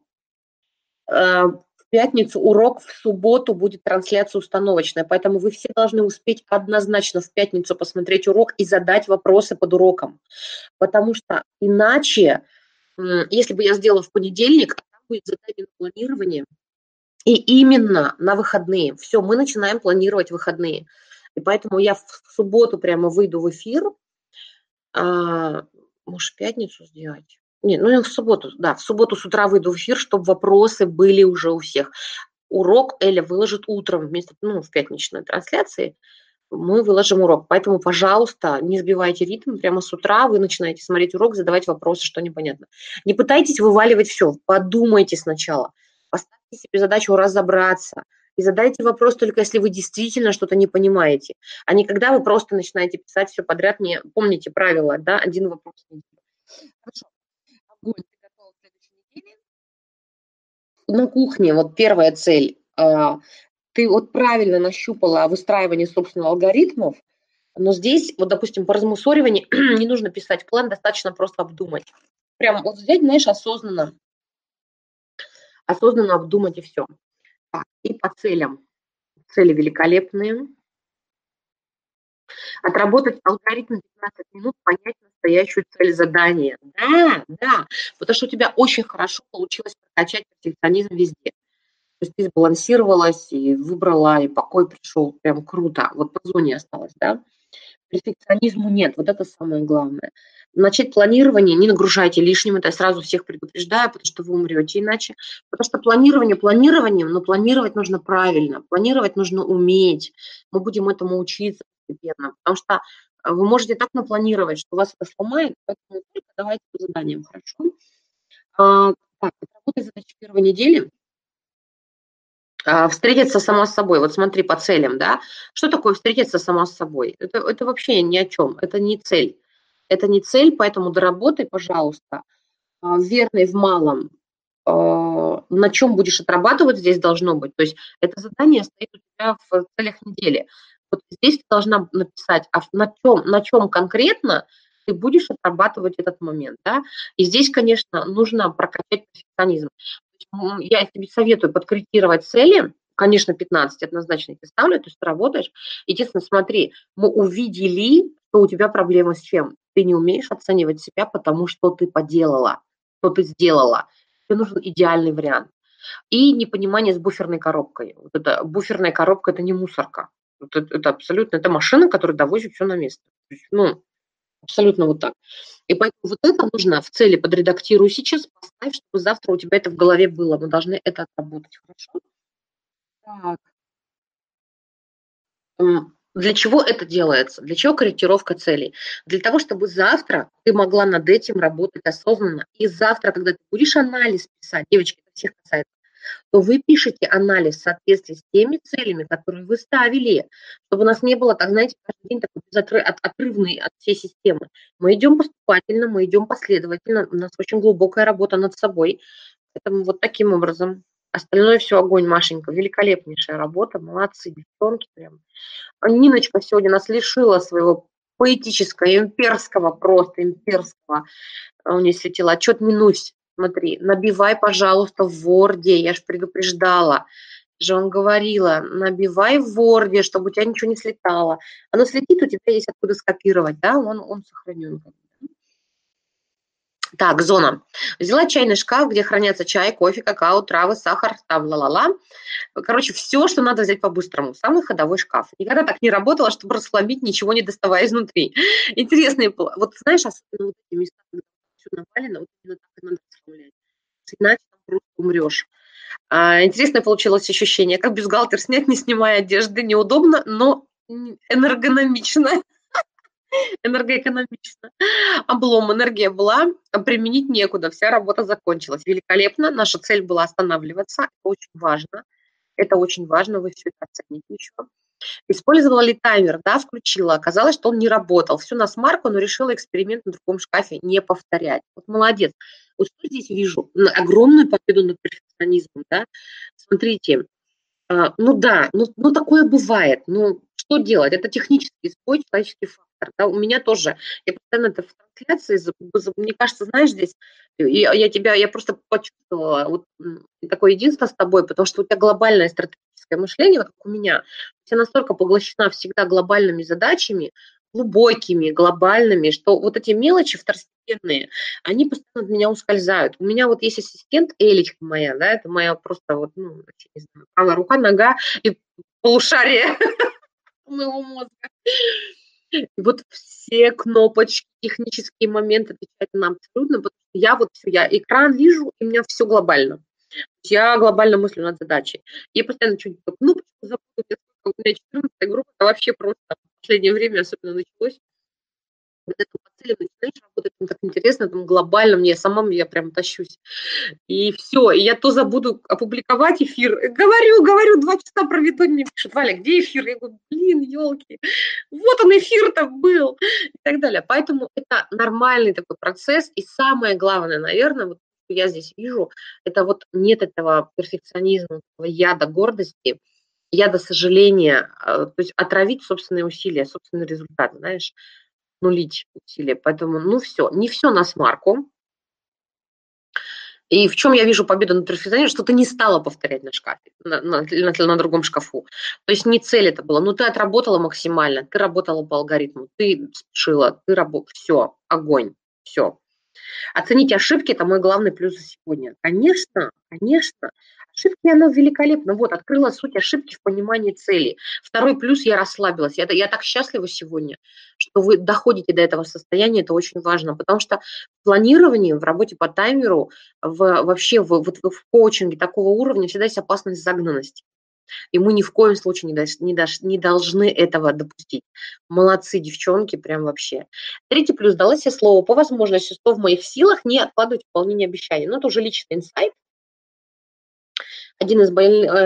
[SPEAKER 1] В пятницу урок, в субботу будет трансляция установочная, поэтому вы все должны успеть однозначно в пятницу посмотреть урок и задать вопросы под уроком. Потому что иначе, если бы я сделала в понедельник, там будет задание на планирование, и именно на выходные. Все, мы начинаем планировать выходные. И поэтому я в субботу прямо выйду в эфир, может, в пятницу сделать? Не, ну я в субботу, да, в субботу с утра выйду в эфир, чтобы вопросы были уже у всех. Урок Эля выложит утром вместо, ну, в пятничной трансляции мы выложим урок. Поэтому, пожалуйста, не сбивайте ритм. Прямо с утра вы начинаете смотреть урок, задавать вопросы, что непонятно. Не пытайтесь вываливать все. Подумайте сначала. Поставьте себе задачу разобраться. И задайте вопрос только если вы действительно что-то не понимаете. А не когда вы просто начинаете писать все подряд. Не помните правила, да? Один вопрос. Хорошо. Огонь. Ты готова к следующей неделе? На кухне вот первая цель. Ты вот правильно нащупала выстраивание собственных алгоритмов, но здесь, вот, допустим, по размусориванию не нужно писать план, достаточно просто обдумать. Прям вот взять, знаешь, осознанно обдумать и все. Так, и по целям. Цели великолепные. Отработать алгоритм 15 минут, понять настоящую цель задания. Да, да, потому что у тебя очень хорошо получилось прокачать перфекционизм везде. То есть ты сбалансировалась и выбрала, и покой пришел. Прям круто. Вот по зоне осталось, да? Перфекционизму нет. Вот это самое главное. Начать планирование, не нагружайте лишним, это я сразу всех предупреждаю, потому что вы умрете иначе. Потому что планирование планированием, но планировать нужно правильно, планировать нужно уметь. Мы будем этому учиться постепенно, потому что вы можете так напланировать, что вас это сломает, поэтому только давайте по заданиям, хорошо? Так, отработай задачи первой недели. Встретиться сама с собой. Вот смотри по целям, да. Что такое встретиться сама с собой? Это вообще ни о чем. Это не цель. Это не цель, поэтому доработай, пожалуйста. Верный в малом. На чем будешь отрабатывать, здесь должно быть. То есть это задание стоит у тебя в целях недели. Вот здесь ты должна написать, на чем конкретно ты будешь отрабатывать этот момент, да. И здесь, конечно, нужно прокачать перфекционизм. Я тебе советую подкорректировать цели. Конечно, 15 однозначно тебе ставлю, то есть ты работаешь. Единственное, смотри, мы увидели, что у тебя проблема с чем. Ты не умеешь оценивать себя, потому что ты поделала, что ты сделала. Тебе нужен идеальный вариант. И непонимание с буферной коробкой. Вот это буферная коробка – это не мусорка. Это абсолютно, это машина, которая довозит все на место. То есть, ну, абсолютно вот так. И поэтому вот это нужно в цели подредактирую сейчас, поставь, чтобы завтра у тебя это в голове было. Мы должны это отработать, хорошо? Так. Для чего это делается? Для чего корректировка целей? Для того, чтобы завтра ты могла над этим работать осознанно. И завтра, когда ты будешь анализ писать, девочки, это всех касается, то вы пишете анализ в соответствии с теми целями, которые вы ставили, чтобы у нас не было, так знаете, каждый день такой отрывный от всей системы. Мы идем поступательно, мы идем последовательно, у нас очень глубокая работа над собой. Поэтому вот таким образом. Остальное все огонь, Машенька. Великолепнейшая работа, молодцы, девчонки прям. Ниночка сегодня нас лишила своего поэтического, имперского, просто имперского. У нее светил отчет «Минусь». Смотри, набивай, пожалуйста, в Ворде. Я же предупреждала. Же он говорила, набивай в Ворде, чтобы у тебя ничего не слетало. Оно слетит, у тебя есть откуда скопировать, да, он сохранен. Так, зона. Взяла чайный шкаф, где хранятся чай, кофе, какао, травы, сахар, там ла-ла-ла. Короче, все, что надо взять по-быстрому. Самый ходовой шкаф. Никогда так не работала, чтобы расхламить, ничего не доставая изнутри. Интересные было. Вот знаешь, особенно вот эти места, когда все навалено, вот именно так и надо расхламлять. Иначе там просто умрешь. Интересное получилось ощущение. Как бюстгальтер снять, не снимая одежды. Неудобно, но энергономично. Энергоэкономично. Облом, энергия была, а применить некуда, вся работа закончилась. Великолепно, наша цель была останавливаться, это очень важно. Это очень важно, вы все это оцените еще. Использовала ли таймер, да, включила. Оказалось, что он не работал. Всю на смарку, но решила эксперимент на другом шкафе не повторять. Вот молодец. Вот что здесь вижу? Огромную победу над перфекционизмом, да. Смотрите, ну да, ну такое бывает. Ну что делать? Это технический сбой, человеческий фактор. Да? У меня тоже. Я постоянно это в трансляции, мне кажется, знаешь, здесь я просто почувствовала вот такое единство с тобой, потому что у тебя глобальное стратегическое мышление, вот как у меня. Я настолько поглощена всегда глобальными задачами, глубокими, глобальными, что вот эти мелочи второстепенные, они постоянно от меня ускользают. У меня вот есть ассистент Элечка моя, да, это моя просто вот, ну, не знаю, правая рука, нога и полушарие моего мозга. И вот все кнопочки, технические моменты отвечают нам абсолютно, потому что я экран вижу, и у меня все глобально. Я глобально мыслю над задачей. Я постоянно что-нибудь такое, ну, почему забыла, у меня 14 группа, это вообще просто в последнее время особенно началось. Вот это по целям начинаешь работать, так интересно, там глобально, мне самому я прям тащусь. И все, и я то забуду опубликовать эфир. Говорю, 2 часа проведу, мне пишут: Валя, где эфир? Я говорю, блин, елки, вот он эфир-то был, и так далее. Поэтому это нормальный такой процесс. И самое главное, наверное, вот я здесь вижу, это вот нет этого перфекционизма, этого яда гордости, яда сожаления, то есть отравить собственные усилия, собственный результат, знаешь, нулить усилия. Поэтому, ну все, не все на смарку. И в чем я вижу победу над перфекционизмом, что ты не стала повторять на шкафе, на другом шкафу. То есть не цель это была, но ты отработала максимально, ты работала по алгоритму, ты спешила, ты работала, все, огонь, все. Оценить ошибки – это мой главный плюс за сегодня. Конечно, конечно, ошибки, оно великолепно. Вот, открыла суть ошибки в понимании цели. Второй плюс – я расслабилась. Я так счастлива сегодня, что вы доходите до этого состояния, это очень важно, потому что в планировании, в работе по таймеру, вообще в коучинге такого уровня всегда есть опасность загнанности. И мы ни в коем случае не должны этого допустить. Молодцы, девчонки, прям вообще. Третий плюс. Дала себе слово по возможности, что в моих силах не откладывать выполнение обещаний. Ну, это уже личный инсайт. Один из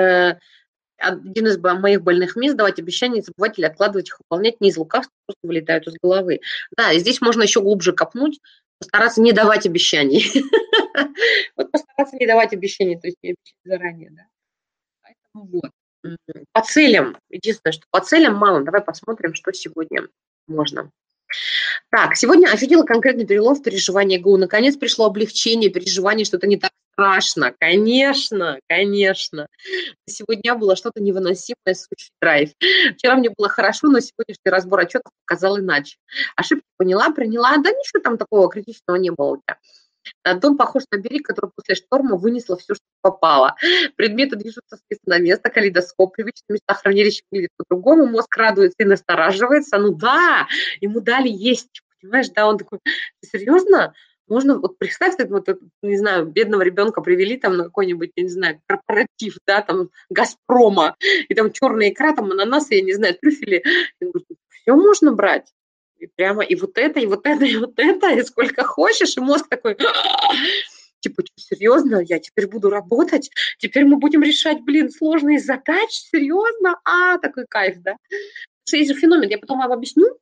[SPEAKER 1] моих больных мест – давать обещания, не забывать или откладывать их, выполнять не из лукавства, просто вылетают из головы. Да, и здесь можно еще глубже копнуть, постараться не давать обещаний. Вот постараться не давать обещаний, то есть не обещать заранее, да. Поэтому вот. По целям. Единственное, что по целям мало. Давай посмотрим, что сегодня можно. Так, сегодня ощутила конкретный перелом в переживании ГУ. Наконец пришло облегчение, переживание, что это не так страшно. Конечно, конечно. Сегодня было что-то невыносимое, сущий драйв. Вчера мне было хорошо, но сегодняшний разбор отчетов показал иначе. Ошибки поняла, приняла. Да ничего там такого критичного не было у тебя. Дом похож на берег, который после шторма вынесло все, что попало. Предметы движутся с места на место, калейдоскоп, привычные места хранилища выглядят по-другому, мозг радуется и настораживается. Ну да, ему дали есть, понимаешь, да, он такой, ты серьезно? Можно, вот представь, вот, не знаю, бедного ребенка привели там на какой-нибудь, я не знаю, корпоратив, да, там, Газпрома, и там черная икра, там, ананасы, я не знаю, трюфели. Все можно брать. И прямо и вот это, и вот это, и вот это, и сколько хочешь, и мозг такой, типа, серьезно, я теперь буду работать, теперь мы будем решать, блин, сложные задачи, серьезно, такой кайф, да. Есть же феномен, я потом вам объясню,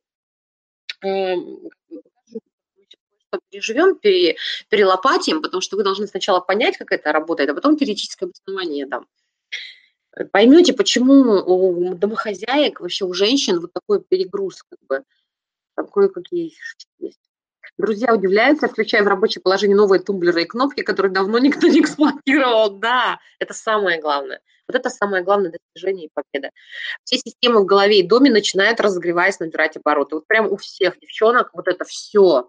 [SPEAKER 1] что переживем, перелопатим, потому что вы должны сначала понять, как это работает, а потом теоретическое обоснование дам. Поймете, почему у домохозяек, вообще у женщин вот такой перегруз, как бы, такой, какие есть. Друзья удивляются, включая в рабочее положение новые тумблеры и кнопки, которые давно никто не эксплуатировал. Да, это самое главное. Вот это самое главное достижение и победа. Все системы в голове и доме начинают, разогреваясь, набирать обороты. Вот прям у всех девчонок вот это все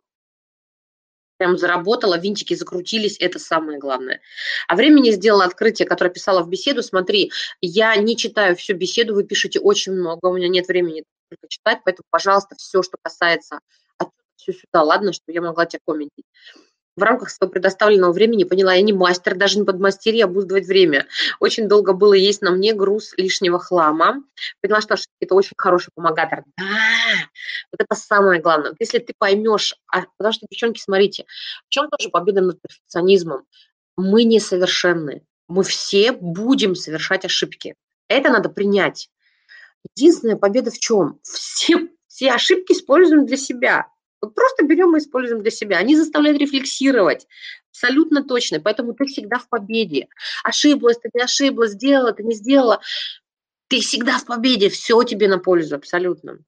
[SPEAKER 1] прям заработало, винтики закрутились, это самое главное. А времени сделала открытие, которое писала в беседу. Смотри, я не читаю всю беседу, вы пишете очень много, у меня нет времени только читать, поэтому, пожалуйста, все, что касается все сюда, ладно, чтобы я могла тебя комментить. В рамках своего предоставленного времени поняла, я не мастер, даже не подмастерье, обуздывать время. Очень долго было есть на мне груз лишнего хлама. Поняла, что это очень хороший помогатор. Да, вот это самое главное. Если ты поймешь, потому что, девчонки, смотрите, в чем тоже победа над перфекционизмом? Мы несовершенны. Мы все будем совершать ошибки. Это надо принять. Единственная победа в чем? Все ошибки используем для себя. Вот просто берем и используем для себя. Они заставляют рефлексировать. Абсолютно точно. Поэтому ты всегда в победе. Ошиблась, ты не ошиблась, сделала, ты не сделала. Ты всегда в победе. Все тебе на пользу абсолютно.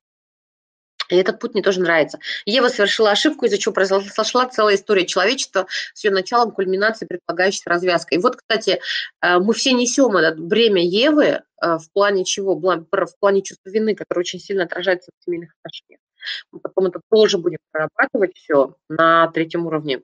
[SPEAKER 1] И этот путь мне тоже нравится. Ева совершила ошибку, из-за чего произошла целая история человечества с ее началом, кульминацией, предполагающейся развязкой. И вот, кстати, мы все несем это бремя Евы в плане чего? В плане чувства вины, которое очень сильно отражается в семейных отношениях. Мы потом это тоже будем прорабатывать все на 3-м уровне.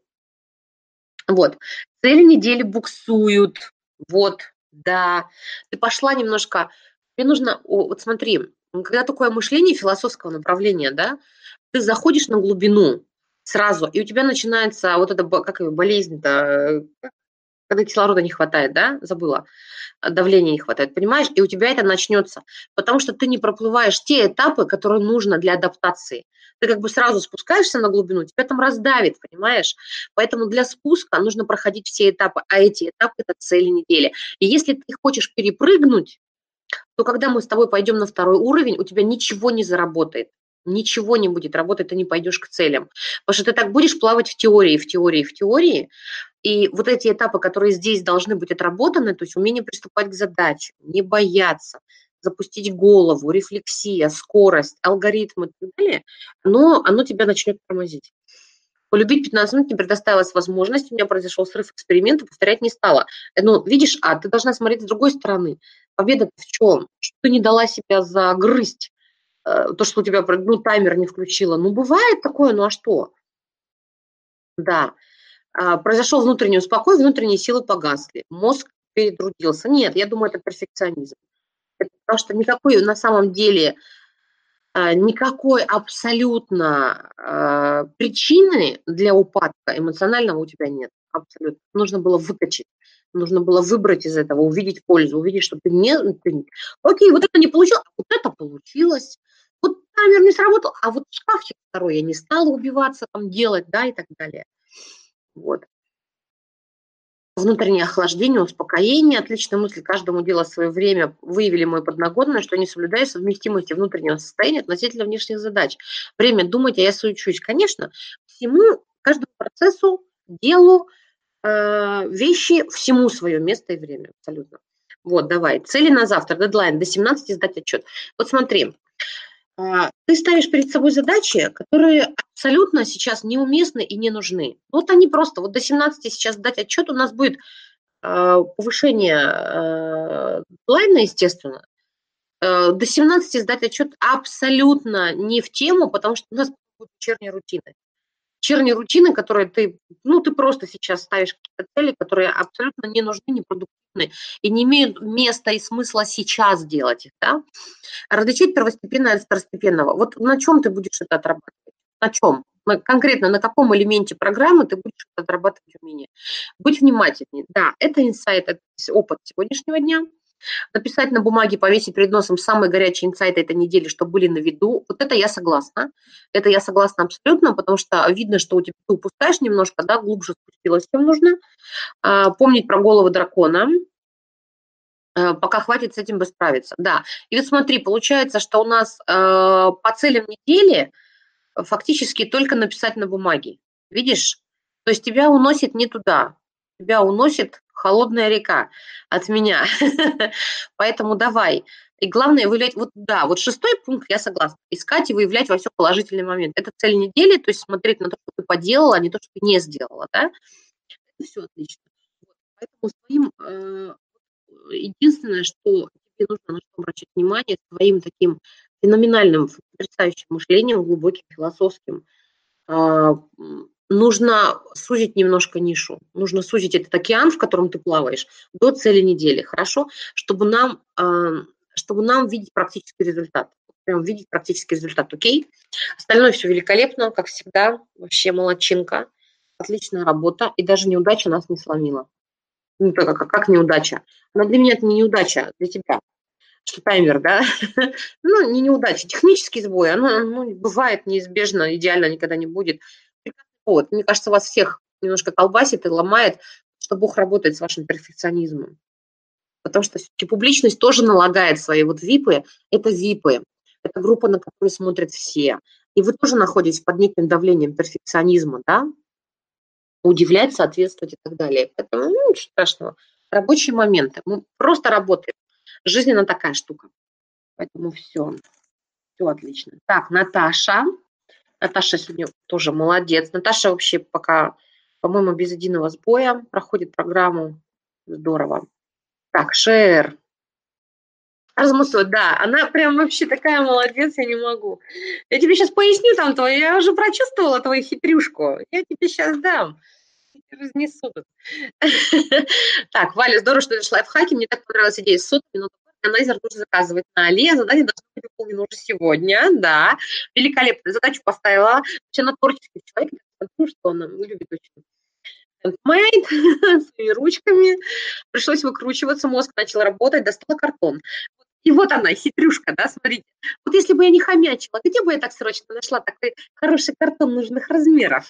[SPEAKER 1] Вот. Цели недели буксуют. Вот, да. Ты пошла немножко... Мне нужно... Вот смотри, когда такое мышление философского направления, да, ты заходишь на глубину сразу, и у тебя начинается вот эта, как ее, болезнь-то, когда кислорода не хватает, да, забыла, давления не хватает, понимаешь, и у тебя это начнется, потому что ты не проплываешь те этапы, которые нужно для адаптации. Ты как бы сразу спускаешься на глубину, тебя там раздавит, понимаешь? Поэтому для спуска нужно проходить все этапы, а эти этапы – это цели недели. И если ты хочешь перепрыгнуть, то когда мы с тобой пойдем на 2-й уровень, у тебя ничего не заработает. Ничего не будет работать, ты не пойдешь к целям. Потому что ты так будешь плавать в теории, в теории, в теории, и вот эти этапы, которые здесь должны быть отработаны, то есть умение приступать к задаче, не бояться, запустить голову, рефлексия, скорость, алгоритмы и так далее, оно тебя начнет тормозить. Полюбить 15 минут не предоставилась возможность, у меня произошел срыв эксперимента, повторять не стала. Ну, видишь, ты должна смотреть с другой стороны. Победа в чем? Что ты не дала себя загрызть, то, что у тебя, таймер не включила. Ну, бывает такое, ну а что? Да. Произошел внутренний успокой, внутренние силы погасли. Мозг перетрудился. Нет, я думаю, это перфекционизм. Это потому что никакой на самом деле, никакой абсолютно причины для упадка эмоционального у тебя нет. Абсолютно. Нужно было выкачать, нужно было выбрать из этого, увидеть пользу, увидеть, что окей, вот это не получилось, а вот это получилось. Вот таймер не сработал, а вот шкафчик второй я не стала убиваться, там делать, да, и так далее. Вот. Внутреннее охлаждение, успокоение, отличная мысль, каждому делать свое время, выявили мою подноготную, что не соблюдаю совместимости внутреннего состояния относительно внешних задач. Время думать, а я суечусь. Конечно, всему, каждому процессу, делу, вещи, всему свое место и время, абсолютно. Вот, давай. Цели на завтра, дедлайн, до 17 сдать отчет. Вот смотри, ты ставишь перед собой задачи, которые абсолютно сейчас неуместны и не нужны. Вот они просто, вот до 17 сейчас сдать отчет, у нас будет повышение дедлайна, естественно. До 17 сдать отчет абсолютно не в тему, потому что у нас будут вечерние рутины. вечерние рутины, которые ты, ну, ты просто сейчас ставишь какие-то цели, которые абсолютно не нужны, не продуктивны и не имеют места и смысла сейчас делать их, да. Различить первостепенное от второстепенного. Вот на чем ты будешь это отрабатывать? На чем? Конкретно на каком элементе программы ты будешь отрабатывать умение? Быть внимательнее. Да, это инсайт, это опыт сегодняшнего дня. Написать на бумаге, повесить перед носом самые горячие инсайты этой недели, что были на виду. Вот это я согласна. Это я согласна абсолютно, потому что видно, что у тебя ты упускаешь немножко, да, глубже спустилась, чем нужно. Помнить про голову дракона, пока хватит с этим бы справиться. Да. И вот смотри, получается, что у нас по целям недели фактически только написать на бумаге. Видишь? То есть тебя уносит не туда. Тебя уносит холодная река от меня. Поэтому давай. И главное выявлять, вот да, вот 6 пункт, я согласна. Искать и выявлять во всем положительный момент. Это цель недели, то есть смотреть на то, что ты поделала, а не то, что ты не сделала. Да? Это все отлично. Вот. Поэтому своим единственное, что тебе нужно на что обращать внимание, своим таким феноменальным, потрясающим мышлением, глубоким, философским, нужно сузить немножко нишу. Нужно сузить этот океан, в котором ты плаваешь, до цели недели, хорошо? Чтобы нам видеть практический результат. Прям видеть практический результат, окей? Остальное все великолепно, как всегда, вообще молодчинка, отличная работа, и даже неудача нас не сломила. Ну, как неудача? Она для меня это не неудача, для тебя. Что таймер, да? Ну, не неудача, технический сбой. Оно бывает неизбежно, идеально никогда не будет. Вот, мне кажется, вас всех немножко колбасит и ломает, что Бог работает с вашим перфекционизмом. Потому что все-таки публичность тоже налагает свои вот випы. Это випы. Это группа, на которую смотрят все. И вы тоже находитесь под неким давлением перфекционизма, да? Удивлять, соответствовать и так далее. Поэтому ничего страшного. Рабочие моменты. Мы просто работаем. Жизнь, она такая штука. Поэтому все отлично. Так, Наташа. Наташа сегодня тоже молодец. Наташа вообще пока, по-моему, без единого сбоя проходит программу. Здорово. Так, Шер. Размусоль, да, она прям вообще такая молодец, я не могу. Я тебе сейчас поясню там твою, я уже прочувствовала твою хитрюшку. Я тебе сейчас дам. Разнесу. Так, Валя, здорово, что нашла лайфхаки. Мне так понравилась идея с сотами, но органайзер нужно заказывать на Али. Задание должно быть выполнено уже сегодня. Да, великолепно. Задачу поставила. Вообще она творческий человек. Я смотрю, что она любит очень handmade, своими ручками. Пришлось выкручиваться, мозг начал работать, достала картон. И вот она, хитрюшка, да, смотрите. Вот если бы я не хомячила, где бы я так срочно нашла такой хороший картон нужных размеров?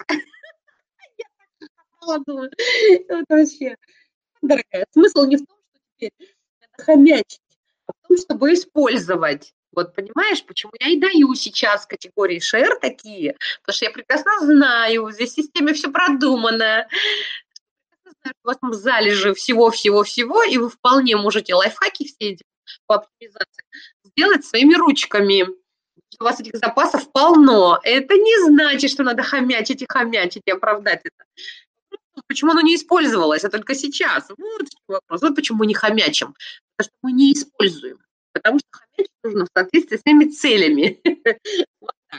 [SPEAKER 1] Я думаю, это вообще, дорогая, смысл не в том, что теперь надо хомячить, а в том, чтобы использовать. Вот понимаешь, почему я и даю сейчас категории share такие, потому что я прекрасно знаю, здесь в системе все продумано. У вас там залежи всего-всего-всего, и вы вполне можете лайфхаки все эти по оптимизации сделать своими ручками. У вас этих запасов полно. Это не значит, что надо хомячить и оправдать это. Почему оно не использовалось, а только сейчас? Вот вопрос. Вот почему мы не хомячим. Потому что мы не используем. Потому что хомячить нужно в соответствии с своими целями. Вот так.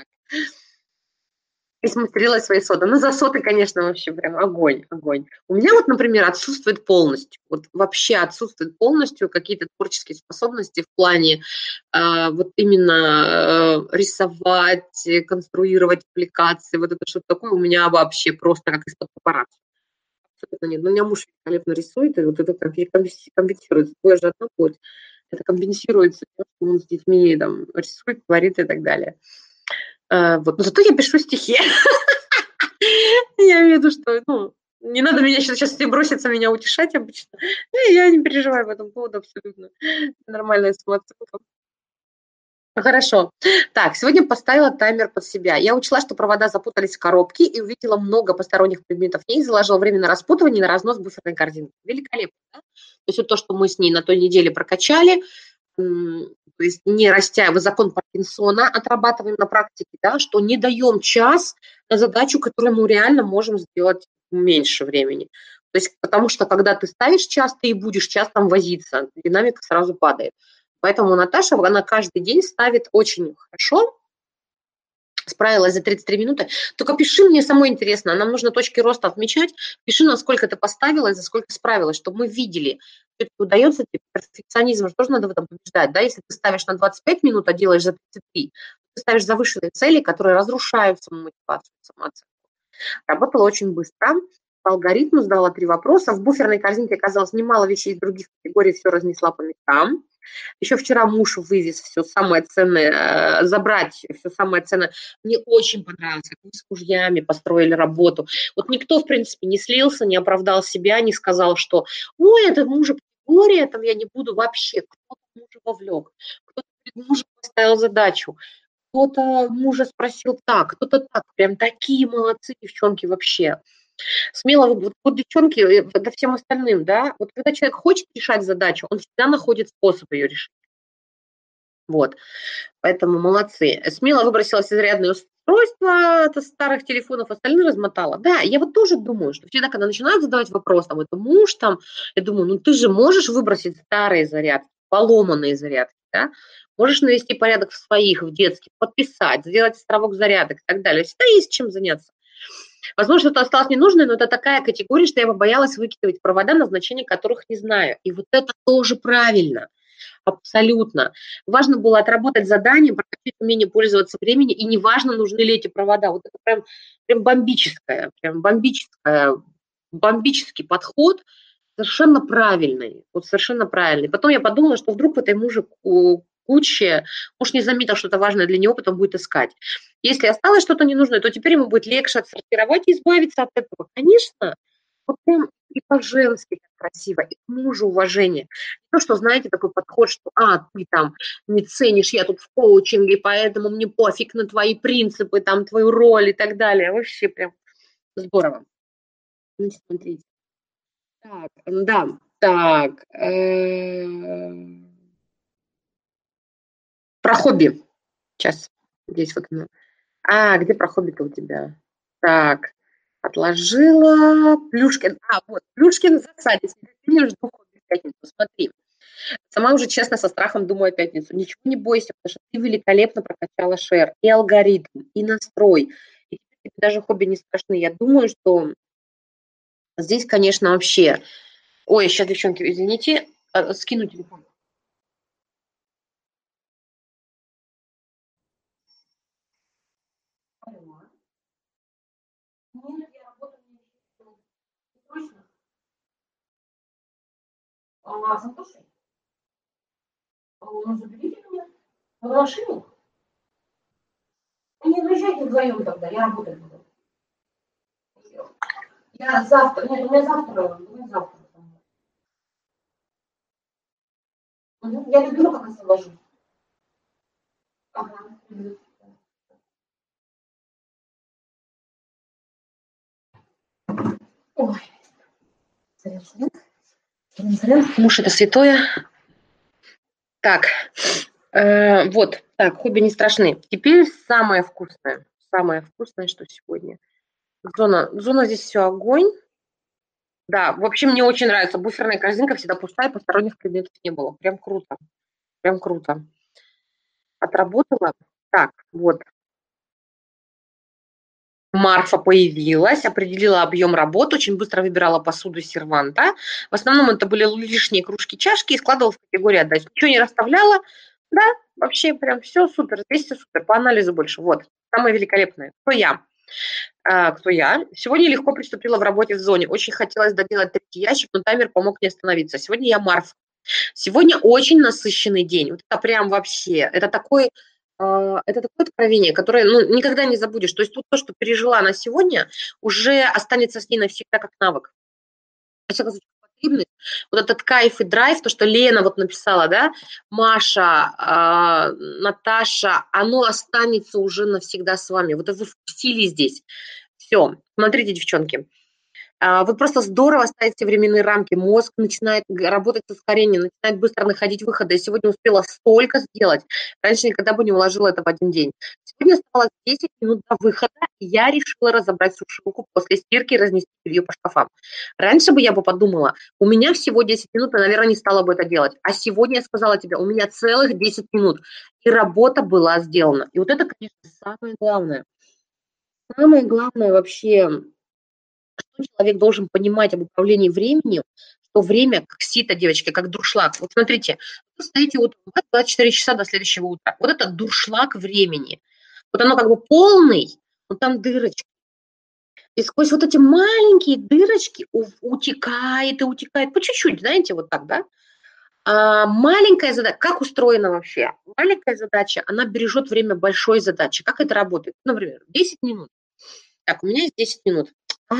[SPEAKER 1] И смотрела свои соды. Ну, за соты, конечно, вообще прям огонь. У меня вот, например, отсутствует полностью, вот вообще отсутствует полностью какие-то творческие способности в плане вот именно рисовать, конструировать аппликации, вот это что-то такое у меня вообще просто как из-под папарацци. Абсолютно нет. Но у меня муж великолепно рисует, и вот это компенсируется. Твой же одна плоть. Это компенсируется тем, что он с детьми там рисует, творит и так далее. Вот. Но зато я пишу стихи. Я имею в виду, что не надо меня сейчас все бросятся меня утешать обычно. Я не переживаю по этому поводу абсолютно. Нормальная самооценка. Хорошо. Так, сегодня поставила таймер под себя. Я учла, что провода запутались в коробке и увидела много посторонних предметов в ней, заложила время на распутывание и на разнос буферной корзинки. Великолепно, да? То есть вот то, что мы с ней на той неделе прокачали, то есть не растягивая закон Паркинсона, отрабатываем на практике, да, что не даем час на задачу, которую мы реально можем сделать меньше времени. То есть потому что когда ты ставишь час, ты и будешь час там возиться, динамика сразу падает. Поэтому Наташа, она каждый день ставит очень хорошо, Справилась за 33 минуты. Только пиши, мне самой интересно, нам нужно точки роста отмечать. Пиши, насколько ты поставила и за сколько справилась, чтобы мы видели. Это удается тебе, перфекционизм же тоже надо в этом побеждать. Да? Если ты ставишь на 25 минут, а делаешь за 33, ты ставишь завышенные цели, которые разрушают саму мотивацию, самооценку. Работала очень быстро. По алгоритму сдала 3 вопроса. В буферной корзинке оказалось немало вещей из других категорий, все разнесла по местам. Еще вчера муж вывез все самое ценное, забрать все самое ценное. Мне очень понравилось, как мы с мужьями построили работу. Вот никто, в принципе, не слился, не оправдал себя, не сказал, что ой, это мужа категория, там я не буду вообще. Кто-то мужа вовлек, кто-то перед мужем поставил задачу, кто-то мужа спросил так, кто-то так. Прям такие молодцы девчонки вообще. Смело вот девчонки, да всем остальным, да, вот когда человек хочет решать задачу, он всегда находит способ ее решить. Вот, поэтому молодцы. Смело выбросилась изрядное устройство от старых телефонов, остальные размотала. Да, я вот тоже думаю, что всегда, когда начинают задавать вопрос, там, это муж, там, я думаю, ну ты же можешь выбросить старые зарядки, поломанные зарядки, да, можешь навести порядок в своих, в детских, подписать, сделать островок зарядок и так далее. Всегда есть чем заняться. Возможно, что-то осталось ненужное, но это такая категория, что я побоялась выкидывать провода, назначения которых не знаю. И вот это тоже правильно. Абсолютно. Важно было отработать задание, прокачать умение пользоваться временем, и неважно, нужны ли эти провода. Вот это прям бомбический подход, совершенно правильный. Вот совершенно правильный. Потом я подумала, что вдруг в этой куче, муж не заметил что-то важное для него, потом будет искать. Если осталось что-то ненужное, то теперь ему будет легче отсортировать и избавиться от этого. Конечно, вот прям и по-женски как красиво, и к мужу уважение. Не то, что, знаете, такой подход, что ты там не ценишь, я тут в коучинге, поэтому мне пофиг на твои принципы, там, твою роль и так далее. Вообще прям здорово. Значит, смотрите. Так, да, так. Про хобби. Сейчас. Здесь вот оно. Где про хобби-то у тебя? Так, отложила. Плюшкин. Вот, Плюшкин в засаде. С нетерпением жду хобби в пятницу. Смотри. Сама уже честно со страхом думаю о пятницу. Ничего не бойся, потому что ты великолепно прокачала шер. И алгоритм, и настрой. И теперь тебе даже хобби не страшны. Я думаю, что здесь, конечно, вообще... Ой, сейчас, девчонки, извините, скину телефон. Нет, я работаю срочно. Послушай, заберите меня в машину. Не уезжайте вдвоем тогда, я работать буду. Я завтра, нет, у меня завтра. Я люблю, как освобожу. Ага. Ой. Муж это святое. Так, вот, так, хобби не страшны. Теперь самое вкусное, что сегодня. Зона здесь все огонь. Да, в общем, мне очень нравится. Буферная корзинка всегда пустая, посторонних предметов не было. Прям круто, прям круто. Отработала. Так, вот. Марфа появилась, определила объем работы, очень быстро выбирала посуду из серванта. В основном это были лишние кружки, чашки и складывала в категорию отдачи. Ничего не расставляла. Да, вообще прям все супер, здесь все супер, по анализу больше. Вот, самое великолепное. Кто я? Кто я? Сегодня легко приступила в работе в зоне. Очень хотелось доделать третий ящик, но таймер помог не остановиться. Сегодня я Марфа. Сегодня очень насыщенный день. Вот это прям вообще, это такое откровение, которое никогда не забудешь. То есть тут то, что пережила она сегодня, уже останется с ней навсегда как навык. Во всяком случае, потребность, вот этот кайф и драйв, то, что Лена вот написала, да, Маша, Наташа, оно останется уже навсегда с вами. Вот это вы вкусили здесь. Все, смотрите, девчонки. Вы просто здорово ставите временные рамки. Мозг начинает работать с ускорением, начинает быстро находить выходы. Я сегодня успела столько сделать. Раньше никогда бы не уложила это в один день. Сегодня оставалось 10 минут до выхода, и я решила разобрать сушилку после стирки и разнести белье по шкафам. Раньше бы я бы подумала, у меня всего 10 минут, и, наверное, не стала бы это делать. А сегодня я сказала тебе, у меня целых 10 минут, и работа была сделана. И вот это, конечно, самое главное. Самое главное вообще, что человек должен понимать об управлении временем, что время как сито, девочки, как дуршлаг. Вот смотрите, вы стоите вот 24 часа до следующего утра. Вот это дуршлаг времени. Вот оно как бы полный, но там дырочки. И сквозь вот эти маленькие дырочки утекает и утекает по чуть-чуть, знаете, вот так, да? А маленькая задача, как устроена вообще? Маленькая задача, она бережет время большой задачи. Как это работает? Например, 10 минут. Так, у меня есть 10 минут.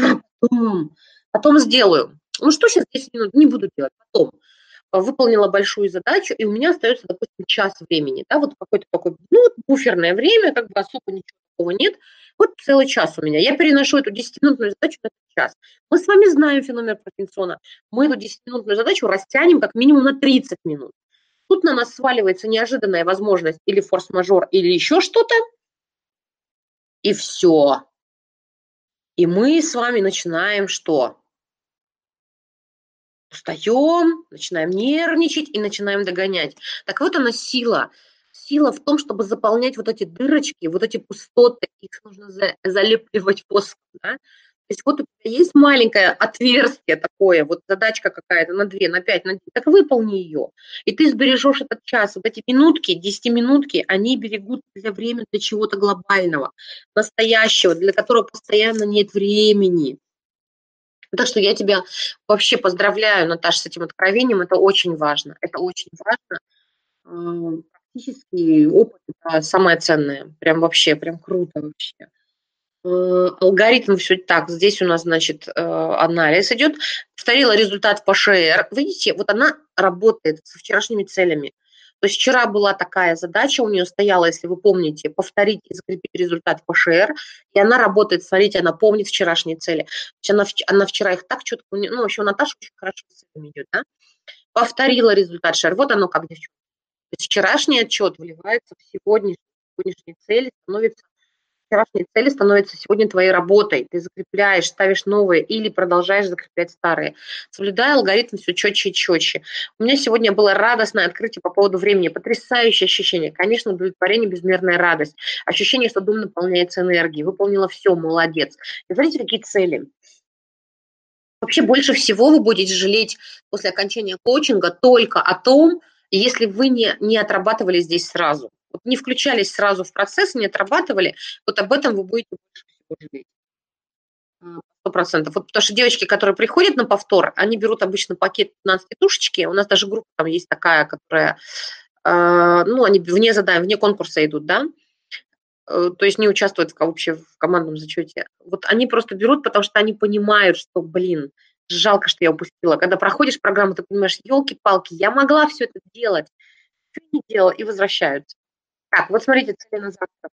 [SPEAKER 1] Потом сделаю. Ну что сейчас 10 минут? Не буду делать. Потом выполнила большую задачу, и у меня остается, допустим, час времени, да, вот какой-то такой, ну, вот буферное время, как бы особо ничего такого нет. Вот целый час у меня. Я переношу эту 10-минутную задачу на этот час. Мы с вами знаем феномен Паркинсона. Мы эту 10-минутную задачу растянем как минимум на 30 минут. Тут на нас сваливается неожиданная возможность или форс-мажор, или еще что-то, и все. И мы с вами начинаем что? Устаем, начинаем нервничать и начинаем догонять. Так вот она сила. Сила в том, чтобы заполнять вот эти дырочки, вот эти пустоты, их нужно залепливать воском, да? То есть вот у тебя есть маленькое отверстие такое, вот задачка какая-то на 2, на 5, на 10, так выполни ее. И ты сбережешь этот час. Вот эти минутки, 10-минутки, они берегут для времени для чего-то глобального, настоящего, для которого постоянно нет времени. Так что я тебя вообще поздравляю, Наташа, с этим откровением. Это очень важно. Это очень важно. Практический опыт – это самое ценное. Прям вообще, прям круто вообще. Алгоритм все так. Здесь у нас, значит, анализ идет. Повторила результат по ШР. Видите, вот она работает со вчерашними целями. То есть вчера была такая задача, у нее стояла, если вы помните, повторить и закрепить результат по ШР, и она работает, смотрите, она помнит вчерашние цели. То есть она вчера их так четко, ну, в общем, Наташа очень хорошо с целями идет, да? Повторила результат ШР, вот оно как, девчонки. То есть вчерашний отчет вливается в сегодняшние цели, вчерашние цели становятся сегодня твоей работой. Ты закрепляешь, ставишь новые или продолжаешь закреплять старые. Соблюдая алгоритм все четче и четче. У меня сегодня было радостное открытие по поводу времени. Потрясающее ощущение. Конечно, удовлетворение, безмерная радость. Ощущение, что дом наполняется энергией. Выполнила все, молодец. И смотрите, какие цели. Вообще больше всего вы будете жалеть после окончания коучинга только о том, если вы не отрабатывали здесь сразу. Вот не включались сразу в процесс, не отрабатывали, вот об этом вы будете больше всего жалеть. 100%. Вот потому что девочки, которые приходят на повтор, они берут обычно пакет 15 тушечки. У нас даже группа там есть такая, которая, ну, они вне задания, вне конкурса идут, да, то есть не участвуют вообще в командном зачете. Вот они просто берут, потому что они понимают, что, блин, жалко, что я упустила. Когда проходишь программу, ты понимаешь, елки-палки, я могла все это делать, что не делала, и возвращаются. Так, вот смотрите, цели на завтра.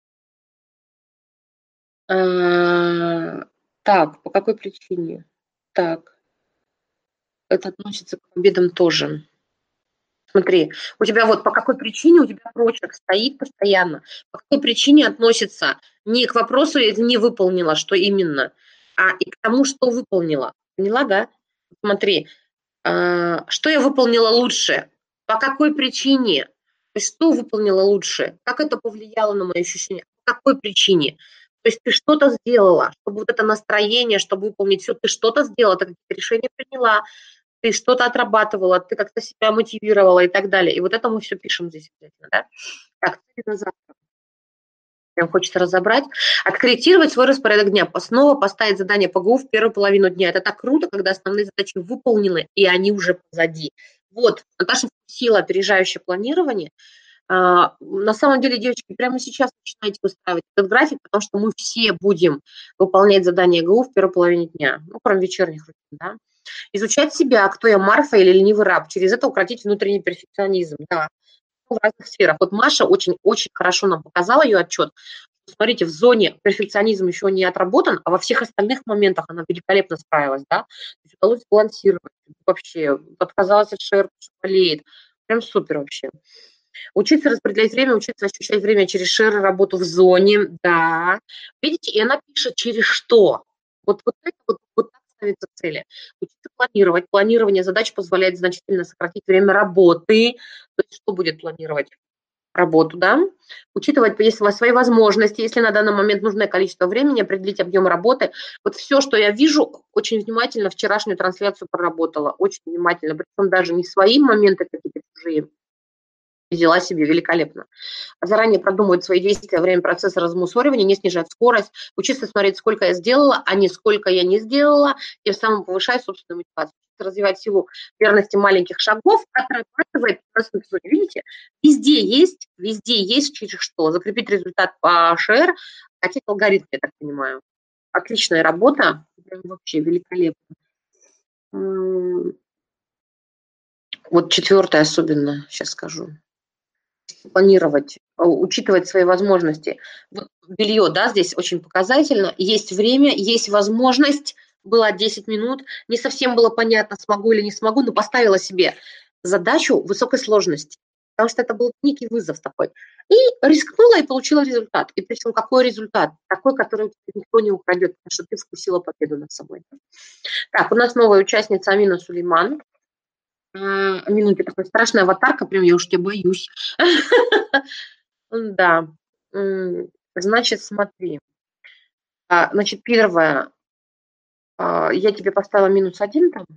[SPEAKER 1] Так, по какой причине? Так, это относится к обедам тоже. Смотри, у тебя вот по какой причине у тебя прочерк стоит постоянно, по какой причине относится не к вопросу не выполнила, что именно, а и к тому, что выполнила. Поняла, да? Смотри, что я выполнила лучше, по какой причине, то есть что выполнила лучше, как это повлияло на мои ощущения, по какой причине. То есть ты что-то сделала, чтобы вот это настроение, чтобы выполнить все, ты что-то сделала, ты какие-то решения приняла, ты что-то отрабатывала, ты как-то себя мотивировала и так далее. И вот это мы все пишем здесь обязательно, да? Так, цели на завтра. Прям хочется разобрать. Откорректировать свой распорядок дня. Снова поставить задание по ГУ в первую половину дня. Это так круто, когда основные задачи выполнены, и они уже позади. Вот, Наташа сила опережающее планирование. На самом деле, девочки, прямо сейчас начинайте выстраивать этот график, потому что мы все будем выполнять задание ГУ в первой половине дня. Ну, кроме вечерних рутин, да? Изучать себя, кто я, Марфа или ленивый раб. Через это укротить внутренний перфекционизм. Да, в разных сферах. Вот Маша очень хорошо нам показала ее отчет. Смотрите, в зоне перфекционизм еще не отработан, а во всех остальных моментах она великолепно справилась, да. То есть удалось сбалансировать вообще, отказалась от шерсти, болеет. Прям супер вообще. Учиться распределять время, учиться ощущать время через шеры, работу в зоне, да. Видите, и она пишет через что. Вот это вот так ставятся цели. Учиться планировать. Планирование задач позволяет значительно сократить время работы. То есть что будет планировать? Работу, да, учитывать если свои возможности, если на данный момент нужное количество времени, определить объем работы. Вот все, что я вижу, очень внимательно вчерашнюю трансляцию проработала, очень внимательно, причем даже не свои моменты какие-то чужие, взяла себе великолепно. Заранее продумывать свои действия во время процесса размусоривания, не снижать скорость, учиться смотреть, сколько я сделала, а не сколько я не сделала, тем самым повышая собственную мотивацию. Развивать силу верности маленьких шагов, отрабатывает просто в зоне. Видите, везде есть через что. Закрепить результат по шер, хотеть алгоритм, я так понимаю. Отличная работа, прям вообще великолепно. Вот четвертое особенно, сейчас скажу. Планировать, учитывать свои возможности. Вот белье, да, здесь очень показательно. Есть время, есть возможность. Было 10 минут. Не совсем было понятно, смогу или не смогу, но поставила себе задачу высокой сложности. Потому что это был некий вызов такой. И рискнула и получила результат. И причем какой результат? Такой, который у тебя никто не украдет, потому что ты вкусила победу над собой. Так, у нас новая участница Амина Сулейман. Минутки, такая страшная аватарка, прям я уж тебя боюсь. Да. Значит, смотри. Значит, первое, я тебе поставила -1 там.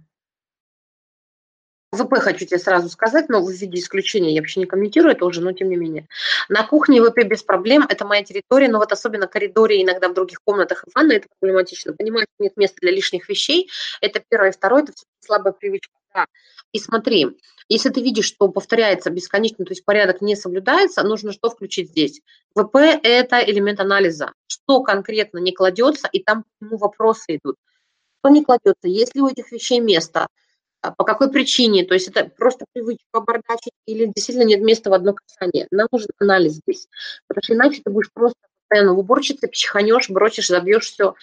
[SPEAKER 1] ВП хочу тебе сразу сказать, но в виде исключения я вообще не комментирую это уже, но тем не менее. На кухне ВП без проблем, это моя территория, но вот особенно в коридоре, иногда в других комнатах и ванной это проблематично. Понимаю, что нет места для лишних вещей. Это первое. И второе, это всё-таки слабая привычка. Да. И смотри, если ты видишь, что повторяется бесконечно, то есть порядок не соблюдается, нужно что включить здесь? ВП – это элемент анализа. Что конкретно не кладется, и там к нему вопросы идут. Что не кладется? Есть ли у этих вещей место? По какой причине? То есть это просто привычка бардачить или действительно нет места в одно касание? Нам нужен анализ здесь, потому что иначе ты будешь просто постоянно в уборщице, психанешь, бросишь, забьешь все.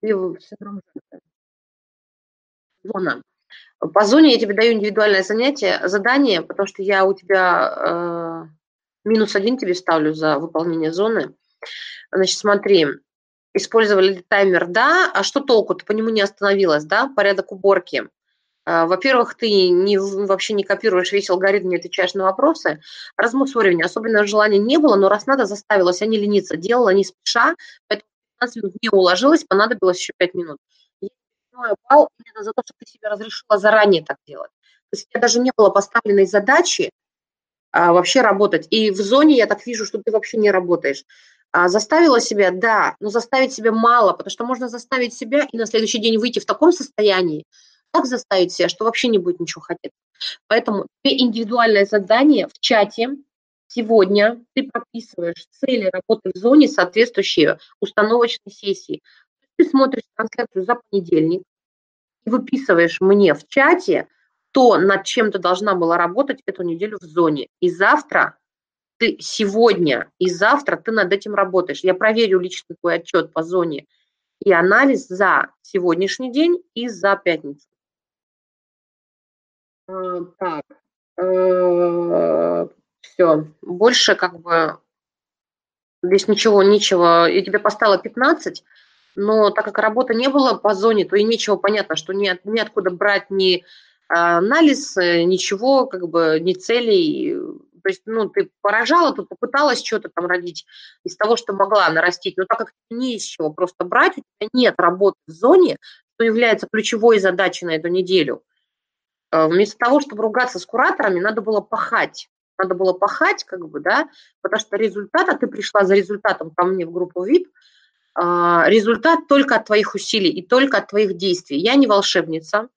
[SPEAKER 1] Зона. По зоне я тебе даю индивидуальное задание, потому что я у тебя -1 тебе ставлю за выполнение зоны. Значит, смотри, использовали таймер, да, а что толку? Ты по нему не остановилась, да? Порядок уборки. Во-первых, ты вообще не копируешь весь алгоритм, не отвечаешь на вопросы. Размусоривание. Особенного желания не было, но раз надо, заставила себя не лениться. Делала не спеша, поэтому 15 минут не уложилась, понадобилось еще 5 минут. Я тебе балл именно за то, что ты себе разрешила заранее так делать. То есть у тебя даже не было поставленной задачи вообще работать. И в зоне я так вижу, что ты вообще не работаешь. Заставила себя, да, но заставить себя мало, потому что можно заставить себя и на следующий день выйти в таком состоянии, так заставить себя, что вообще не будет ничего хотеть. Поэтому тебе индивидуальное задание в чате. Сегодня ты прописываешь цели работы в зоне, соответствующие установочной сессии. Ты смотришь трансляцию за понедельник и выписываешь мне в чате то, над чем ты должна была работать эту неделю в зоне. И завтра ты сегодня и завтра ты над этим работаешь. Я проверю лично твой отчет по зоне и анализ за сегодняшний день и за пятницу. Так, все, больше как бы здесь ничего. Я тебе поставила 15, но так как работы не было по зоне, то и нечего, понятно, что неоткуда брать ни анализ, ничего, как бы, ни целей. То есть, ну, ты поражала, ты попыталась что-то там родить из того, что могла нарастить, но так как не из чего просто брать, у тебя нет работы в зоне, что является ключевой задачей на эту неделю. Вместо того, чтобы ругаться с кураторами, надо было пахать. Надо было пахать, как бы, да, потому что результат, а ты пришла за результатом ко мне в группу VIP, результат только от твоих усилий и только от твоих действий. Я не волшебница.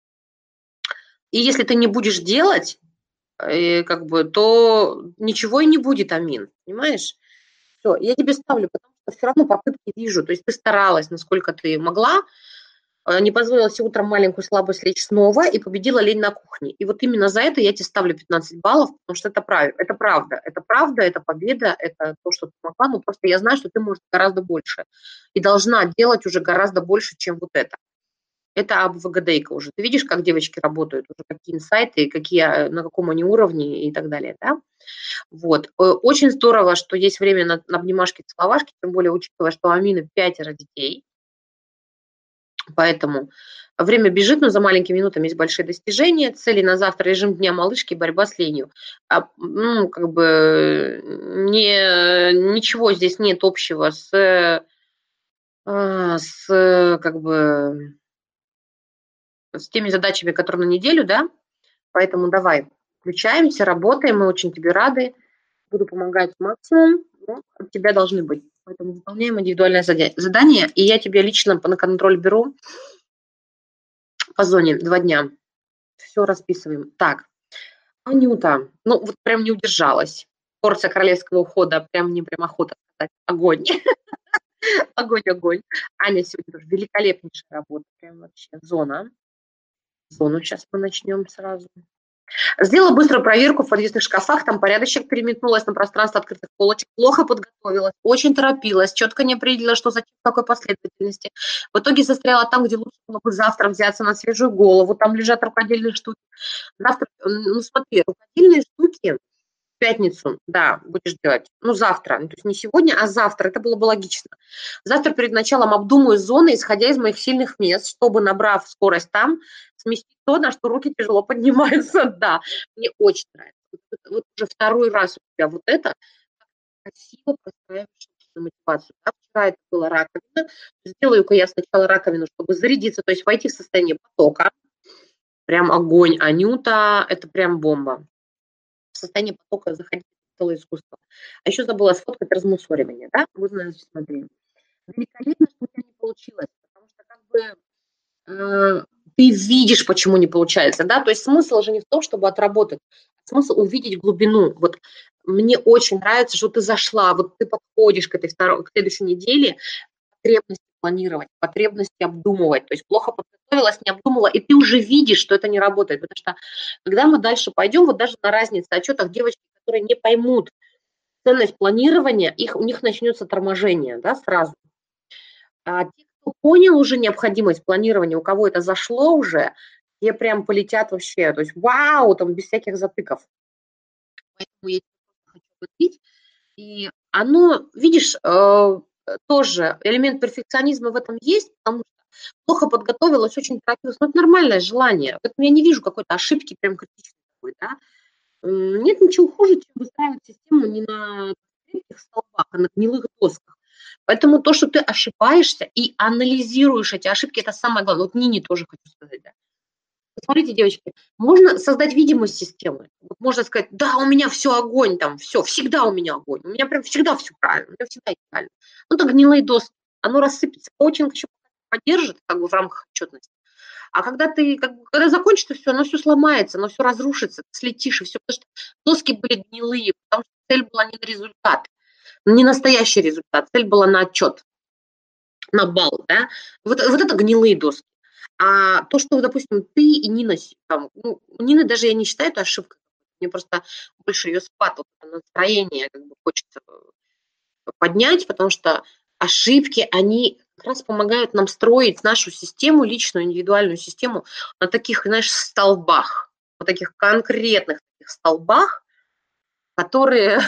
[SPEAKER 1] И если ты не будешь делать, как бы, то ничего и не будет, Амин. Понимаешь? Все, я тебе ставлю, потому что все равно попытки вижу. То есть ты старалась, насколько ты могла, не позволила себе утром маленькую слабость лечь снова и победила лень на кухне. И вот именно за это я тебе ставлю 15 баллов, потому что это правда. Это правда. Это правда, это победа, это то, что ты могла. Но просто я знаю, что ты можешь гораздо больше. И должна делать уже гораздо больше, чем вот это. Это АБВГДейка уже. Ты видишь, как девочки работают, уже какие инсайты, какие, на каком они уровне и так далее, да? Вот. Очень здорово, что есть время на обнимашки, целовашки, тем более учитывая, что у Амины 5 детей. Поэтому время бежит, но за маленькими минутами есть большие достижения. Цели на завтра: режим дня малышки, борьба с ленью. Как бы ничего здесь нет общего как бы с теми задачами, которые на неделю, да. Поэтому давай, включаемся, работаем, мы очень тебе рады. Буду помогать максимум, но от тебя должны быть. Поэтому выполняем индивидуальное задание, и я тебе лично на контроль беру по зоне 2 дня. Все расписываем. Так, Анюта, ну вот прям не удержалась. Порция королевского ухода, прям мне прям охота сказать. Огонь. Огонь, огонь. Аня сегодня тоже великолепнейшая работа. Прям вообще зона. Зону сейчас мы начнем сразу. Сделала быструю проверку в подвесных шкафах, там порядочек, переметнулась на пространство открытых полочек, плохо подготовилась, очень торопилась, четко не определила, что зачем, в какой последовательности. В итоге застряла там, где лучше было бы завтра взяться на свежую голову, там лежат рукодельные штуки. Завтра, ну смотри, рукодельные штуки в пятницу, да, будешь делать, ну завтра, ну, то есть не сегодня, а завтра, это было бы логично. Завтра перед началом обдумаю зоны, исходя из моих сильных мест, чтобы, набрав скорость там, сместить то, на что руки тяжело поднимаются, да, мне очень нравится. Вот уже второй раз у тебя вот это красиво простраиваешь мотивацию. Да? Вчера это была раковина, сделаю-ка я сначала раковину, чтобы зарядиться, то есть войти в состояние потока, прям огонь, Анюта, это прям бомба. В состояние потока заходить в целое искусство. А еще забыла сфоткать размусоривание, да? Вот, значит, смотри. Великолепно, что у тебя не получилось, потому что как бы ты видишь, почему не получается, да? То есть смысл же не в том, чтобы отработать, а смысл увидеть глубину. Вот мне очень нравится, что ты зашла, вот ты подходишь к следующей неделе, потребности планировать, потребности обдумывать. То есть плохо подготовилась, не обдумала, и ты уже видишь, что это не работает. Потому что когда мы дальше пойдем, вот даже на разнице отчетах девочки, которые не поймут ценность планирования, у них начнется торможение, да, сразу. А те, кто понял уже необходимость планирования, у кого это зашло уже, те прям полетят вообще, то есть вау, там без всяких затыков. Поэтому я хочу говорить. И оно, видишь, тоже элемент перфекционизма в этом есть, потому что плохо подготовилась, очень торопилась. Ну, это нормальное желание. Поэтому я не вижу какой-то ошибки прям критичной такой, да. Нет ничего хуже, чем выстраивать систему не на крепких столбах, а на гнилых досках. Поэтому то, что ты ошибаешься и анализируешь эти ошибки, это самое главное. Вот Нине тоже хочу сказать, да. Смотрите, девочки, можно создать видимость системы. Вот можно сказать, да, у меня все огонь, там, все, всегда у меня огонь. У меня прям всегда все правильно, у меня всегда идеально. Ну, это гнилые доски, оно рассыпется. Коучинг еще поддержит как бы в рамках отчетности. А когда ты, когда закончится все, оно все сломается, оно все разрушится, ты слетишь, и все, потому что доски были гнилые, потому что цель была не на результат, не настоящий результат, цель была на отчет, на балл, да. Вот это гнилые доски. А то, что, допустим, ты и Нина, там, ну, Нины даже я не считаю это ошибкой. Мне просто больше ее спад, вот это настроение как бы хочется поднять, потому что ошибки, они как раз помогают нам строить нашу систему, личную, индивидуальную систему на таких, знаешь, столбах, на таких конкретных таких столбах, которые,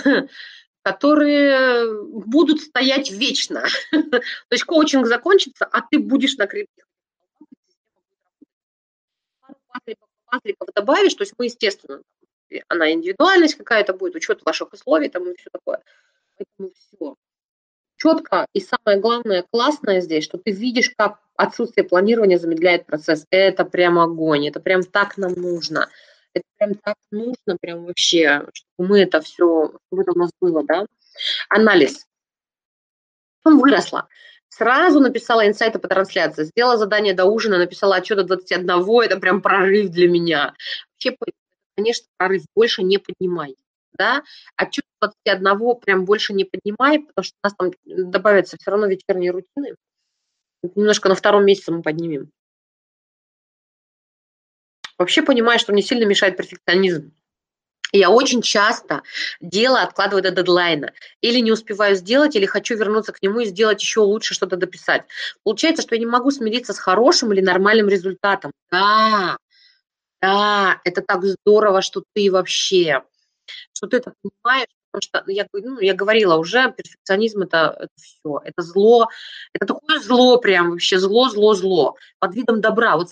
[SPEAKER 1] которые будут стоять вечно. То есть коучинг закончится, а ты будешь на крепких пазликов добавишь, то есть мы, естественно, она индивидуальность какая-то будет, учет ваших условий там и все такое. Поэтому все четко и самое главное, классное здесь, что ты видишь, как отсутствие планирования замедляет процесс. Это прям огонь, это прям так нам нужно. Это прям так нужно, прям вообще, чтобы мы это все, чтобы это у нас было, да. Анализ. Потом выросла. Сразу написала инсайты по трансляции, сделала задание до ужина, написала отчет до 21, это прям прорыв для меня. Вообще, конечно, прорыв, больше не поднимай. Да? Отчет 21 прям больше не поднимай, потому что у нас там добавятся все равно вечерние рутины. Немножко на втором месяце мы поднимем. Вообще понимаю, что мне сильно мешает перфекционизм. Я очень часто дело откладываю до дедлайна. Или не успеваю сделать, или хочу вернуться к нему и сделать еще лучше, что-то дописать. Получается, что я не могу смириться с хорошим или нормальным результатом. Да, да, это так здорово, что ты вообще, что ты это понимаешь, потому что я говорила уже, перфекционизм это все, это зло, это такое зло прям вообще, зло, зло, зло, под видом добра. Вот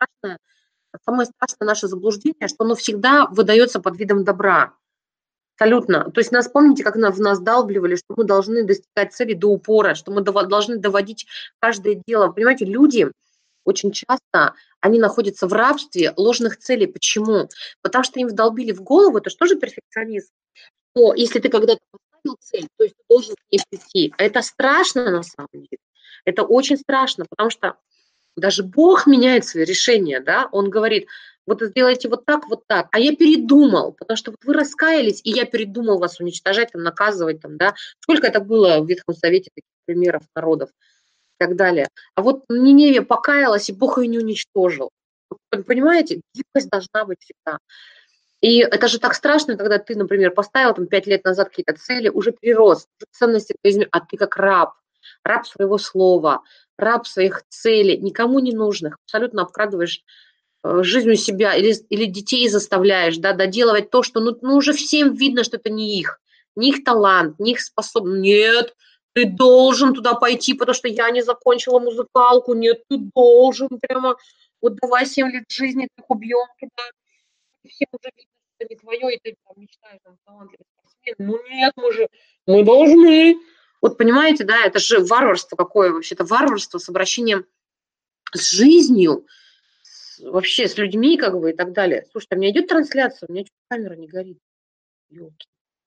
[SPEAKER 1] самое страшное наше заблуждение, что оно всегда выдается под видом добра. Абсолютно. То есть нас, помните, как в нас вдалбливали, что мы должны достигать цели до упора, что мы должны доводить каждое дело. Понимаете, люди очень часто, они находятся в рабстве ложных целей. Почему? Потому что им вдолбили в голову, это что же перфекционизм? Что если ты когда-то поставил цель, то есть ты должен к ней прийти. А это страшно на самом деле. Это очень страшно, потому что даже Бог меняет свои решения, да, Он говорит, вот сделайте вот так, а я передумал, потому что вот вы раскаялись, и я передумал вас уничтожать, там, наказывать, там, да, сколько это было в Ветхом Завете таких примеров народов и так далее. А вот Ниневия покаялась, и Бог ее не уничтожил. Понимаете, гибкость должна быть всегда. И это же так страшно, когда ты, например, поставил там 5 лет назад какие-то цели, уже перерос, уже ценности твои а ты как раб, раб своего слова, раб своих целей, никому не нужных, абсолютно обкрадываешь жизнью себя или детей заставляешь, да, доделывать то, что, ну, уже всем видно, что это не их талант, не их способность. Нет, ты должен туда пойти, потому что я не закончила музыкалку. Нет, ты должен прямо, вот давай 7 лет жизни, так убьем туда, всем уже видно, что это не твое, и ты там мечтаешь, там, талантливый спортсмен. Ну нет, мы должны. Вот понимаете, да, это же варварство какое вообще-то, варварство с обращением с жизнью, вообще с людьми как бы и так далее. Слушайте, у меня идет трансляция, у меня чё камера не горит. Ёлки.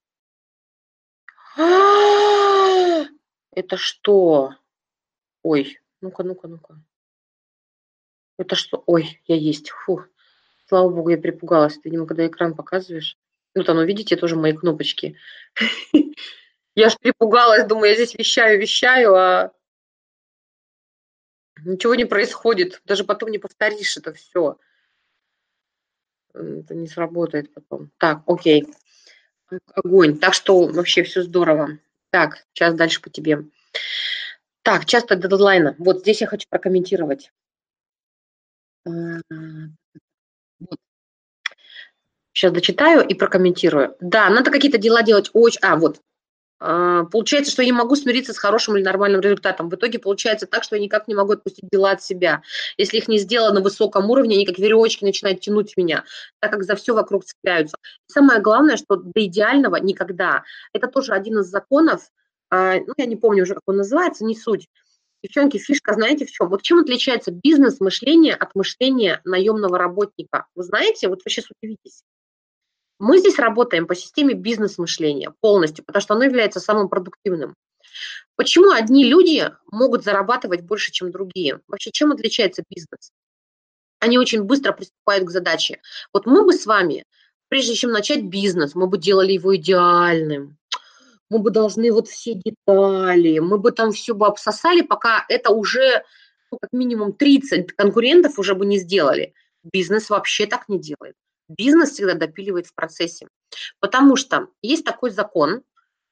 [SPEAKER 1] Это что? Ой, ну-ка, ну-ка, ну-ка. Это что? Ой, я есть. Фу. Слава богу, я перепугалась. Видимо, когда экран показываешь. Вот оно, видите, тоже мои кнопочки. Я аж перепугалась, думаю, я здесь вещаю, а ничего не происходит. Даже потом не повторишь это все. Это не сработает потом. Так, окей. Огонь. Так что вообще все здорово. Так, сейчас дальше по тебе. Так, часто до дедлайна. Вот здесь я хочу прокомментировать. Вот. Сейчас дочитаю и прокомментирую. Да, надо какие-то дела делать очень... вот. Получается, что я не могу смириться с хорошим или нормальным результатом. В итоге получается так, что я никак не могу отпустить дела от себя. Если их не сделано на высоком уровне, они как веревочки начинают тянуть меня, так как за все вокруг цепляются. Самое главное, что до идеального никогда. Это тоже один из законов, ну, я не помню уже, как он называется, не суть. Девчонки, фишка знаете в чем? Вот чем отличается бизнес-мышление от мышления наемного работника? Вы знаете, вот вы сейчас удивитесь. Мы здесь работаем по системе бизнес-мышления полностью, потому что оно является самым продуктивным. Почему одни люди могут зарабатывать больше, чем другие? Вообще, чем отличается бизнес? Они очень быстро приступают к задаче. Вот мы бы с вами, прежде чем начать бизнес, мы бы делали его идеальным. Мы бы должны вот все детали, мы бы там все бы обсосали, пока это уже, ну, как минимум 30 конкурентов уже бы не сделали. Бизнес вообще так не делает. Бизнес всегда допиливает в процессе. Потому что есть такой закон,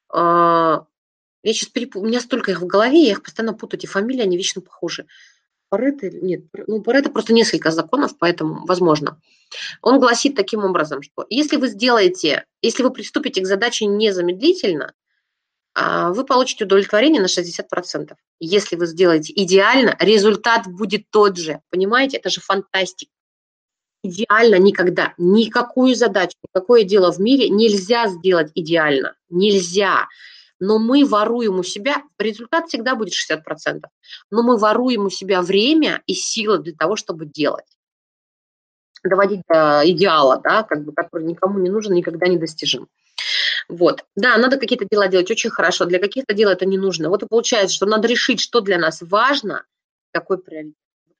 [SPEAKER 1] я сейчас у меня столько их в голове, я их постоянно путаю, эти фамилии, они вечно похожи. Парето, нет, ну, Парето просто несколько законов, поэтому возможно. Он гласит таким образом, что если вы приступите к задаче незамедлительно, вы получите удовлетворение на 60%. Если вы сделаете идеально, результат будет тот же. Понимаете, это же фантастика. Идеально никогда. Никакую задачу, никакое дело в мире нельзя сделать идеально. Нельзя. Но мы воруем у себя, результат всегда будет 60%, но мы воруем у себя время и силы для того, чтобы делать. Доводить до идеала, да, как бы, который никому не нужен, никогда не достижим. Вот. Да, надо какие-то дела делать очень хорошо. Для каких-то дел это не нужно. Вот и получается, что надо решить, что для нас важно, какой приоритет.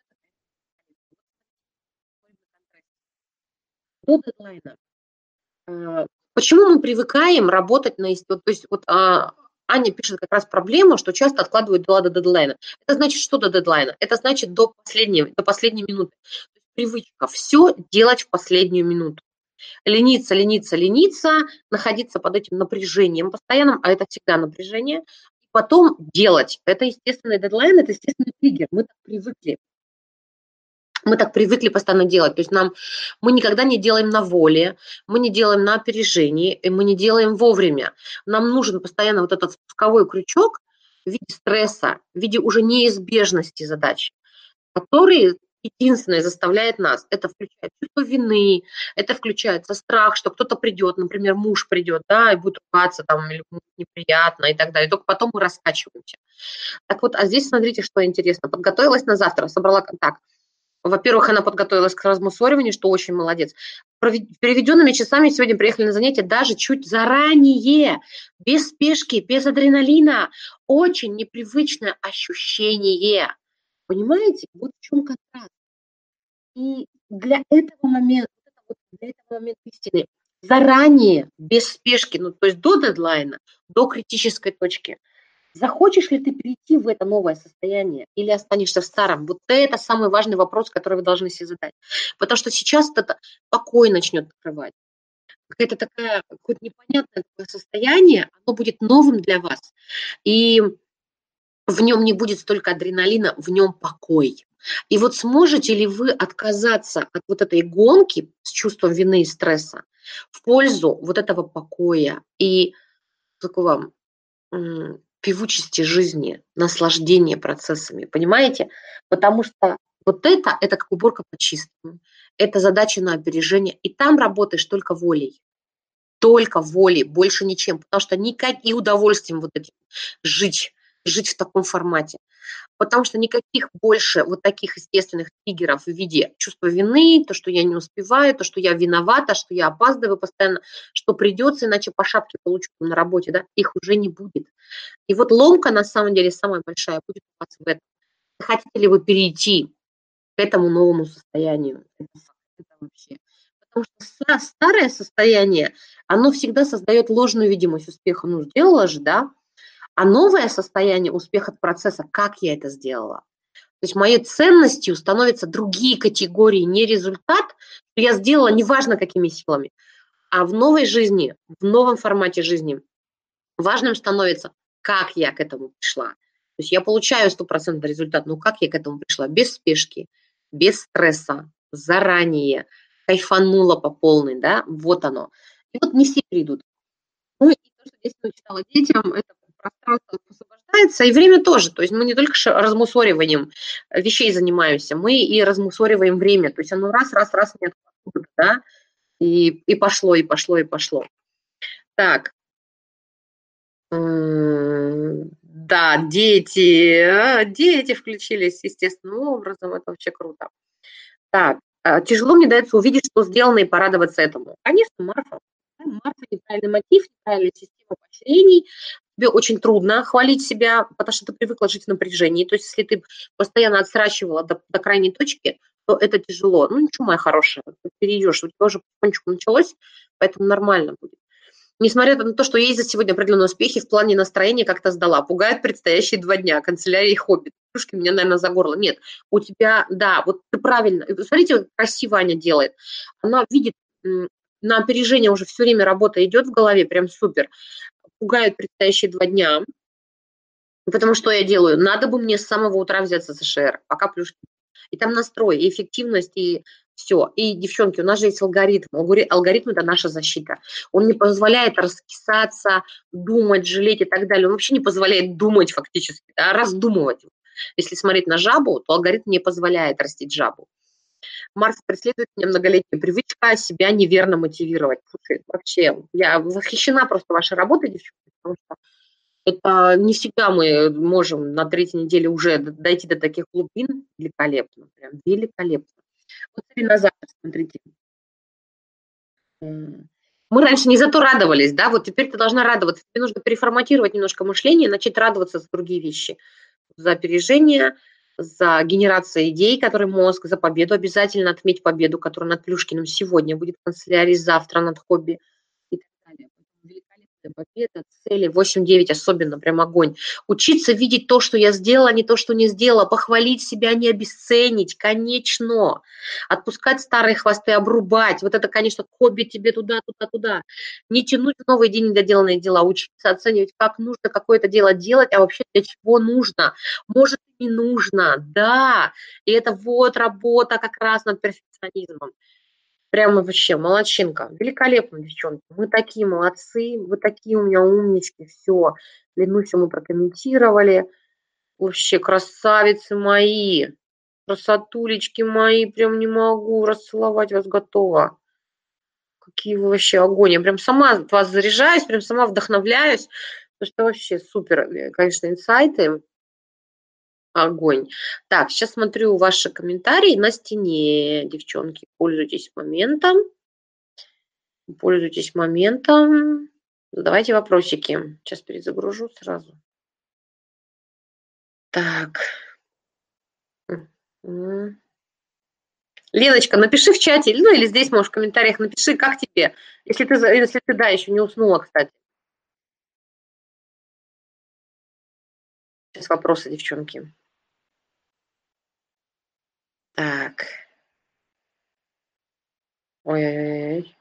[SPEAKER 1] До дедлайна. Почему мы привыкаем работать на то есть вот Аня пишет как раз проблему, что часто откладывают дела до дедлайна. Это значит, что до дедлайна? Это значит до последней минуты. Привычка все делать в последнюю минуту. Лениться, лениться, лениться, находиться под этим напряжением постоянным, а это всегда напряжение, и потом делать. Это естественный дедлайн, это естественный триггер. Мы так привыкли. Мы так привыкли постоянно делать. То есть мы никогда не делаем на воле, мы не делаем на опережении, и мы не делаем вовремя. Нам нужен постоянно вот этот спусковой крючок в виде стресса, в виде уже неизбежности задач, который единственное заставляет нас. Это включает чувство вины, это включается страх, что кто-то придет, например, муж придет, да, и будет ругаться там, или будет неприятно и так далее. Только потом мы раскачиваемся. Так вот, а здесь смотрите, что интересно. Подготовилась на завтра, собрала контакт. Во-первых, она подготовилась к размусориванию, что очень молодец. Переведенными часами сегодня приехали на занятия даже чуть заранее, без спешки, без адреналина. Очень непривычное ощущение. Понимаете? Вот в чем контраст. И для этого момента истины заранее, без спешки, ну, то есть до дедлайна, до критической точки. Захочешь ли ты перейти в это новое состояние или останешься в старом? Вот это самый важный вопрос, который вы должны себе задать. Потому что сейчас это покой начнет открывать. Какое-то такое, какое-то непонятное такое состояние, оно будет новым для вас. И в нем не будет столько адреналина, в нем покой. И вот сможете ли вы отказаться от вот этой гонки с чувством вины и стресса в пользу вот этого покоя и такого певучести жизни, наслаждения процессами, понимаете? Потому что вот это как уборка по чистому, это задача на опережение, и там работаешь только волей, больше ничем, потому что никак и удовольствием вот этим жить в таком формате. Потому что никаких больше вот таких естественных триггеров в виде чувства вины, то, что я не успеваю, то, что я виновата, что я опаздываю постоянно, что придется, иначе по шапке получу на работе, да, их уже не будет. И вот ломка, на самом деле, самая большая будет у вас в этом. Хотите ли вы перейти к этому новому состоянию? Это вообще. Потому что старое состояние, оно всегда создает ложную видимость успеха. Ну, сделала же, да? А новое состояние успеха процесса, как я это сделала. То есть моей ценностью становятся другие категории, не результат, что я сделала, неважно какими силами, а в новой жизни, в новом формате жизни важным становится, как я к этому пришла. То есть я получаю стопроцентный результат, но как я к этому пришла? Без спешки, без стресса, заранее, кайфанула по полной, да, вот оно. И вот не все придут. Ну и то, что здесь я читала детям, это пространство освобождается, и время тоже. То есть мы не только размусориванием вещей занимаемся, мы и размусориваем время. То есть оно раз, нет, да, и пошло, и пошло, и пошло. Так. Да, дети включились естественным образом, это вообще круто. Так, тяжело мне дается увидеть, что сделано, и порадоваться этому. Конечно, Марфа. Марфа, неправильный мотив, неправильная система поощрений. Тебе очень трудно хвалить себя, потому что ты привыкла жить в напряжении. То есть если ты постоянно отсрачивала до крайней точки, то это тяжело. Ну ничего, моя хорошая, ты перейдешь, у тебя уже потихонечку началось, поэтому нормально будет. Несмотря на то, что есть за сегодня определенные успехи, в плане настроения как-то сдала. Пугают предстоящие 2 дня, канцелярия и хобби. Плюшки меня, наверное, за горло. Нет, у тебя, да, вот ты правильно. Смотрите, как красиво Аня делает. Она видит, на опережение уже все время работа идет в голове, прям супер. Пугают предстоящие 2 дня. Потому что я делаю? Надо бы мне с самого утра взяться за ШР, пока плюшки. И там настрой, и эффективность, и все. И, девчонки, у нас же есть алгоритм. Алгоритм – это наша защита. Он не позволяет раскисаться, думать, жалеть и так далее. Он вообще не позволяет думать фактически, а раздумывать. Если смотреть на жабу, то алгоритм не позволяет растить жабу. Марс преследует меня многолетняя привычка себя неверно мотивировать. Слушай, вообще, я восхищена просто вашей работой, девчонки, потому что это не всегда мы можем на 3-й неделе уже дойти до таких глубин. Великолепно, прям великолепно. Вот на завтра, смотрите. Мы раньше не зато радовались, да, вот теперь ты должна радоваться. Тебе нужно переформатировать немножко мышление, начать радоваться за другие вещи. За опережение, за генерацию идей, которые мозг, за победу. Обязательно отметь победу, которая над Плюшкиным сегодня будет в канцелярии, завтра над хобби и так далее. Великолепно. Победа, цели, 8-9 особенно, прям огонь. Учиться видеть то, что я сделала, а не то, что не сделала, похвалить себя, не обесценить, конечно. Отпускать старые хвосты, обрубать. Вот это, конечно, хобби тебе туда, туда, туда. Не тянуть в новый день недоделанные дела, учиться оценивать, как нужно какое-то дело делать, а вообще для чего нужно. Может, и не нужно, да. И это вот работа как раз над перфекционизмом. Прямо вообще молодчинка. Великолепно, девчонки. Мы такие молодцы, вы такие у меня умнички. Все, клянусь, мы прокомментировали. Вообще красавицы мои, красотулечки мои. Прям не могу расцеловать вас, готова. Какие вы вообще огонь. Я прям сама от вас заряжаюсь, прям сама вдохновляюсь. Потому что вообще супер, конечно, инсайты. Огонь. Так, сейчас смотрю ваши комментарии на стене, девчонки. Пользуйтесь моментом. Пользуйтесь моментом. Задавайте вопросики. Сейчас перезагружу сразу. Так. Леночка, напиши в чате, ну или здесь, можешь в комментариях напиши, как тебе, если ты да, еще не уснула, кстати. Сейчас вопросы, девчонки. Так. Ой-ой-ой.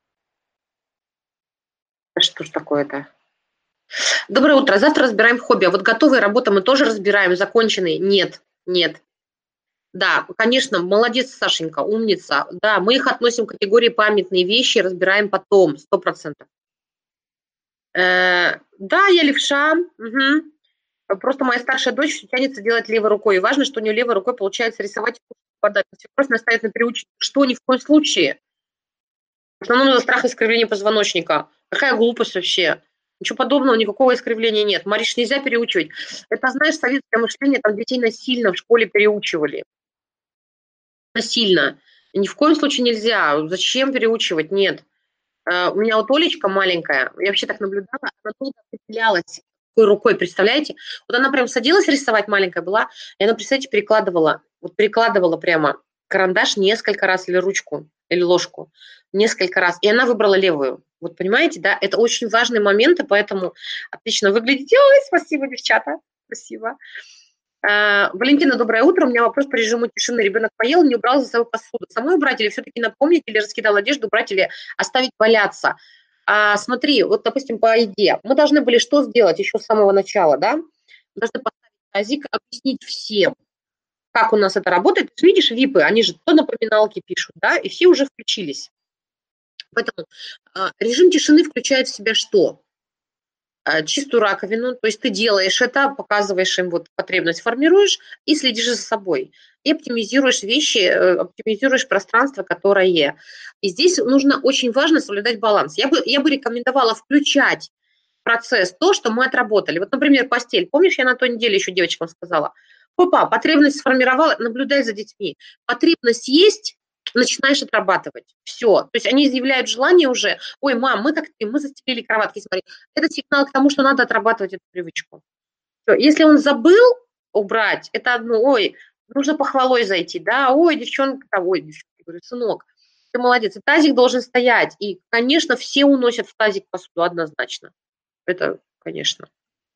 [SPEAKER 1] Что ж такое-то? Доброе утро. Завтра разбираем хобби. А вот готовые работы мы тоже разбираем, законченные? Нет, нет. Да, конечно, молодец, Сашенька, умница. Да, мы их относим к категории памятные вещи, разбираем потом, 100%. Да, я левша. Мгм. Просто моя старшая дочь всё тянется делать левой рукой. И важно, что у нее левой рукой получается рисовать и попадать. Просто наставить на переучить. Что ни в коем случае. В основном из-за страха искривления позвоночника. Какая глупость вообще. Ничего подобного, никакого искривления нет. Мариш, нельзя переучивать. Это, знаешь, советское мышление, там детей насильно в школе переучивали. Насильно. Ни в коем случае нельзя. Зачем переучивать? Нет. У меня вот Олечка маленькая, я вообще так наблюдала, она долго определялась такой рукой, представляете? Вот она прям садилась рисовать, маленькая была, и она, представляете, перекладывала прямо карандаш несколько раз или ручку, или ложку несколько раз, и она выбрала левую. Вот понимаете, да, это очень важный момент, и поэтому отлично выглядите. Ой, спасибо, девчата, спасибо. Валентина, доброе утро. У меня вопрос по режиму тишины. Ребенок поел, не убрал за собой посуду. Самой убрать или все-таки напомнить, или раскидал одежду, убрать или оставить валяться? Смотри, вот, допустим, по еде. Мы должны были что сделать еще с самого начала, да? Мы должны поставить тазик, объяснить всем, как у нас это работает. Ты же видишь, ВИПы, они же то напоминалки пишут, да, и все уже включились. Поэтому режим тишины включает в себя что? Чистую раковину, то есть ты делаешь это, показываешь им вот потребность, формируешь и следишь за собой. И оптимизируешь вещи, оптимизируешь пространство, которое. И здесь нужно очень важно соблюдать баланс. Я бы рекомендовала включать в процесс то, что мы отработали. Вот, например, постель. Помнишь, я на той неделе еще девочкам сказала? Опа, потребность сформировала, наблюдай за детьми. Потребность есть, начинаешь отрабатывать. Все. То есть они изъявляют желание уже. Ой, мам, мы застелили кроватки, смотри. Это сигнал к тому, что надо отрабатывать эту привычку. Всё. Если он забыл убрать, это одно. Ой, нужно похвалой зайти, да. Ой, девчонка, девчонка, говорю, сынок, ты молодец. И тазик должен стоять. И, конечно, все уносят в тазик посуду однозначно. Это, конечно.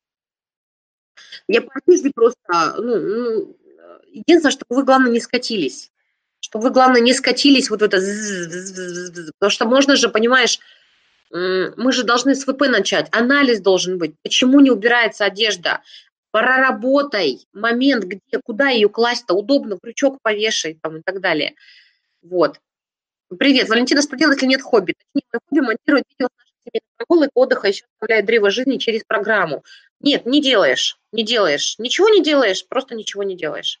[SPEAKER 1] Я по одежде просто, единственное, чтобы вы, главное, не скатились. Чтобы вы, главное, не скатились вот в это потому что можно же, понимаешь, мы же должны с ВП начать. Анализ должен быть. Почему не убирается одежда? Проработай момент, где, куда ее класть-то удобно, крючок повешай там, и так далее. Вот. Привет, Валентина, что делать, если нет хобби? Точнее, мое хобби монтировать видео с наших семейных прогулок, отдыха, еще оставляет древо жизни через программу. Нет, не делаешь, не делаешь. Ничего не делаешь, просто ничего не делаешь.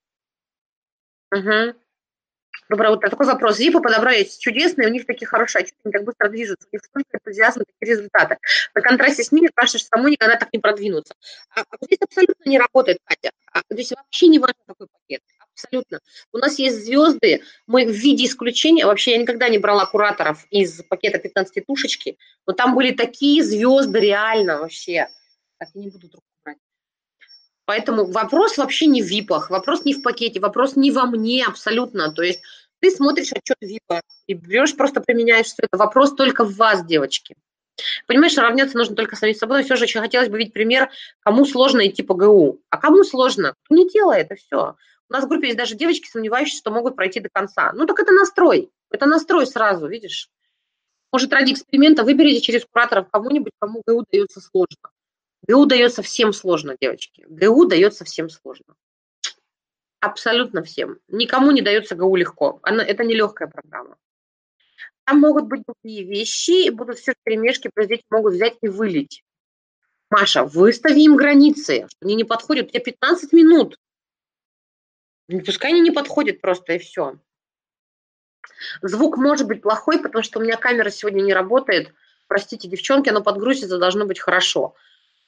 [SPEAKER 1] Угу. Доброе утро. Такой вопрос. ЗИПы подобрали чудесные, у них такие хорошие отчеты, они так быстро движутся, у них столько энтузиазма, такие результаты. На контрасте с ними кажется, что самой никогда так не продвинуться. Здесь абсолютно не работает, Катя. Здесь вообще не важно, какой пакет. Абсолютно. У нас есть звезды, мы в виде исключения, вообще я никогда не брала кураторов из пакета 15 тушечки, но там были такие звезды реально вообще. Так, я не буду трубку брать. Поэтому вопрос вообще не в ВИПах, вопрос не в пакете, вопрос не во мне абсолютно. То есть ты смотришь отчет ВИПа и берешь, просто применяешь все это. Вопрос только в вас, девочки. Понимаешь, равняться нужно только самим собой, но все же еще хотелось бы видеть пример, кому сложно идти по ГУ. А кому сложно? Кто не делает, и все. У нас в группе есть даже девочки, сомневающиеся, что могут пройти до конца. Ну так это настрой. Это настрой сразу, видишь? Может, ради эксперимента выберите через кураторов кому-нибудь, кому ГУ дается сложно. ГУ дается всем сложно, девочки. ГУ дается всем сложно. Абсолютно всем. Никому не дается ГУ легко. Это не легкая программа. Там могут быть другие вещи, и будут все вперемешки, то есть дети могут взять и вылить. Маша, выстави им границы, что они не подходят. У тебя 15 минут. Пускай они не подходят просто, и все. Звук может быть плохой, потому что у меня камера сегодня не работает. Простите, девчонки, но подгрузится должно быть хорошо.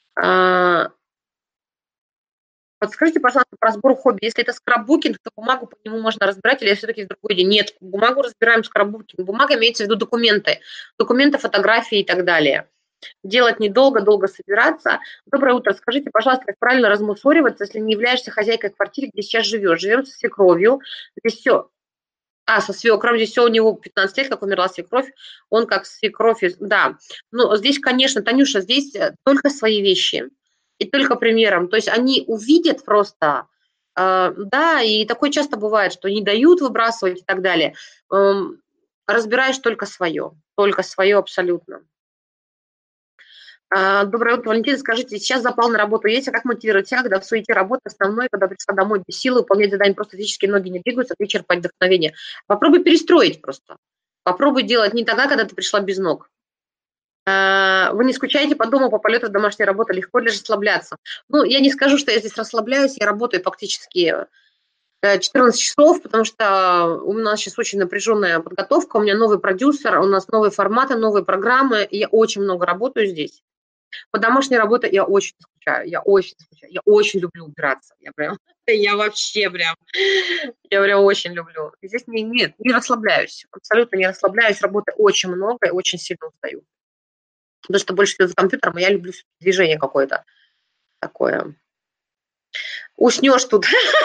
[SPEAKER 1] Подскажите, пожалуйста, про сбор хобби. Если это скраббукинг, то бумагу по нему можно разбирать, или все-таки в другой день? Нет, бумагу разбираем скраббукинг. Бумага имеется в виду документы. Документы, фотографии и так далее. Делать недолго, долго собираться. Доброе утро. Скажите, пожалуйста, как правильно размусориваться, если не являешься хозяйкой квартиры, где сейчас живешь? Живем со свекровью. Здесь все. Со свекровью. Здесь все у него 15 лет, как умерла свекровь. Он как свекровь. Да. Ну, здесь, конечно, Танюша, здесь только свои вещи. И только примером. То есть они увидят просто, да, и такое часто бывает, что не дают выбрасывать и так далее. Разбираешь только свое абсолютно. Доброе утро, Валентина. Скажите, сейчас запал на работу есть, а как мотивировать себя, когда в суете работы основной, когда пришла домой без силы, выполнять задание, просто физически ноги не двигаются, ты черпать вдохновение. Попробуй перестроить просто. Попробуй делать не тогда, когда ты пришла без ног. Вы не скучаете по дому, по полету, домашней работы, легко ли расслабляться? Ну, я не скажу, что я здесь расслабляюсь, я работаю фактически 14 часов, потому что у нас сейчас очень напряженная подготовка, у меня новый продюсер, у нас новые форматы, новые программы, и я очень много работаю здесь. По домашней работе я очень скучаю, я очень люблю убираться, я прям очень люблю. И здесь не расслабляюсь, абсолютно не расслабляюсь, работы очень много и очень сильно устаю. Потому что больше всего за компьютером, и я люблю движение какое-то такое. Уснешь тут.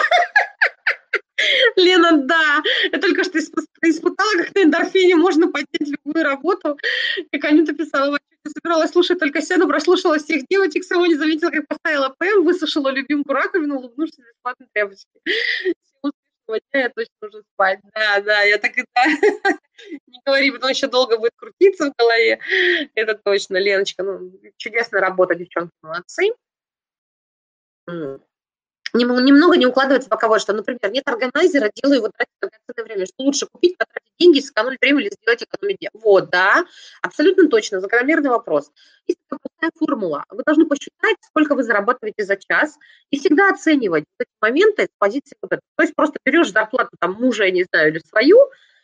[SPEAKER 1] Лена, да, я только что испытала, как на эндорфине можно поднять любую работу. Как Анюта писала, я собиралась слушать только Сяду, прослушала всех девочек, самого не заметила, как поставила ПМ, высушила любимую раковину, улыбнувшись бесплатной тряпочки. Всего успешного дня, я точно уже спать. Да, я так и да. Не говори, потому что еще долго будет крутиться в голове. Это точно, Леночка, ну, чудесная работа, девчонки, молодцы. Немного не укладывается в боковое, что, например, нет органайзера, делаю его тратить драгоценное время. Что лучше купить, потратить деньги, сэкономить время или сделать экономить деньги? Вот, да, абсолютно точно, закономерный вопрос. Есть такая простая формула. Вы должны посчитать, сколько вы зарабатываете за час, и всегда оценивать эти моменты с позиции вот этой. То есть просто берешь зарплату там мужа, я не знаю, или свою,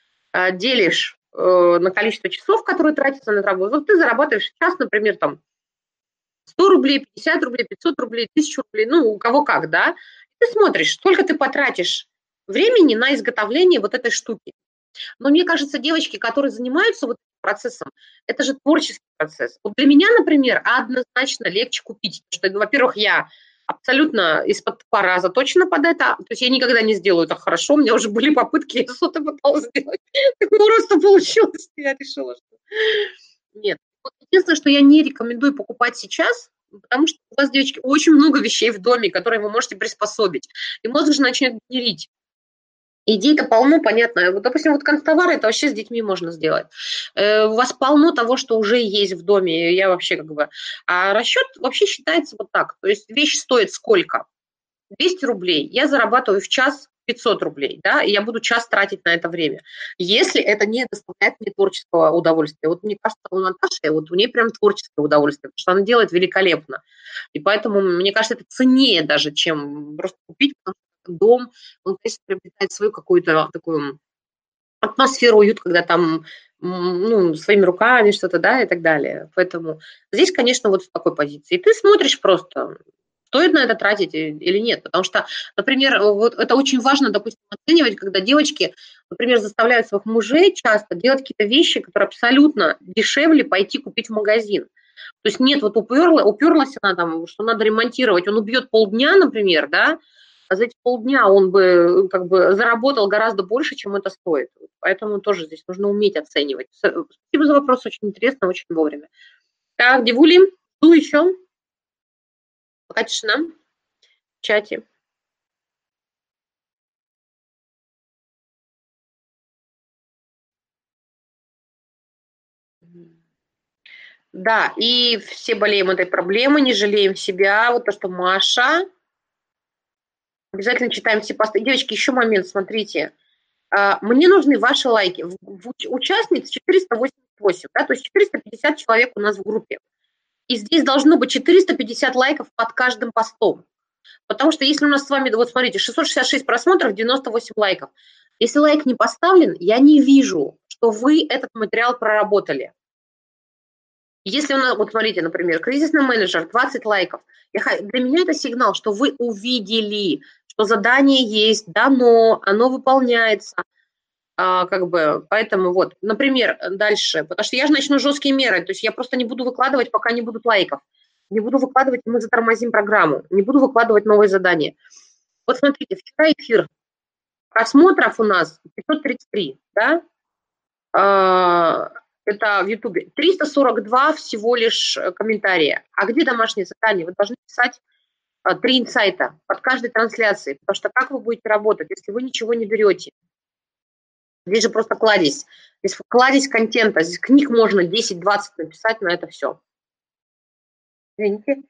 [SPEAKER 1] делишь на количество часов, которые тратятся на работу. Вот ты зарабатываешь в час, например, там 100 рублей, 50 рублей, 500 рублей, 1000 рублей, ну, у кого как, да. Ты смотришь, сколько ты потратишь времени на изготовление вот этой штуки. Но мне кажется, девочки, которые занимаются вот этим процессом, это же творческий процесс. Вот для меня, например, однозначно легче купить, потому что, во-первых, я абсолютно из-под пара заточена под это, то есть я никогда не сделаю это хорошо, у меня уже были попытки, я что-то пыталась сделать, так просто получилось, я решила, что нет. Вот единственное, что я не рекомендую покупать сейчас, потому что у вас, девочки, очень много вещей в доме, которые вы можете приспособить. И мозг же начнет генерить. Идей-то полно, понятно. Вот, допустим, вот констовары, это вообще с детьми можно сделать. У вас полно того, что уже есть в доме. Я вообще как бы... А расчет вообще считается вот так. То есть вещь стоит сколько? 200 рублей. Я зарабатываю в час 500 рублей, да, и я буду час тратить на это время. Если это не доставляет мне творческого удовольствия. Вот мне кажется, у Наташи, вот у нее прям творческое удовольствие, потому что она делает великолепно. И поэтому, мне кажется, это ценнее даже, чем просто купить, потому что дом, он, конечно, приобретает свою какую-то такую атмосферу, уют, когда там ну, своими руками что-то, да, и так далее. Поэтому здесь, конечно, вот в такой позиции. И ты смотришь просто, стоит на это тратить или нет. Потому что, например, вот это очень важно, допустим, оценивать, когда девочки, например, заставляют своих мужей часто делать какие-то вещи, которые абсолютно дешевле пойти купить в магазин. То есть нет, вот уперлась она там, что надо ремонтировать, он убьет полдня, например, да, а за эти полдня он бы как бы заработал гораздо больше, чем это стоит. Поэтому тоже здесь нужно уметь оценивать. Спасибо за вопрос, очень интересно, очень вовремя. Так, девули, жду еще. Пока тишина в чате. Да, и все болеем этой проблемой, не жалеем себя. Вот то, что Маша. Обязательно читаем все посты. Девочки, еще момент, смотрите. Мне нужны ваши лайки. Участниц 488, да, то есть 450 человек у нас в группе. И здесь должно быть 450 лайков под каждым постом. Потому что если у нас с вами, вот смотрите, 666 просмотров, 98 лайков. Если лайк не поставлен, я не вижу, что вы этот материал проработали. Если у нас, вот смотрите, например, кризисный менеджер, 20 лайков. Для меня это сигнал, что вы увидели, что задание есть, дано, оно выполняется. Поэтому вот, например, дальше, потому что я же начну жесткие меры, то есть я просто не буду выкладывать, пока не будут лайков. Не буду выкладывать, мы затормозим программу. Не буду выкладывать новые задания. Вот смотрите, вчера эфир. Просмотров у нас 533, да? Это в Ютубе. 342 всего лишь комментария. А где домашние задания? Вы должны писать 3 инсайта под каждой трансляцией. Потому что как вы будете работать, если вы ничего не берете? Здесь же просто кладезь. Здесь кладезь контента. Здесь книг можно 10-20 написать на это все. Извините.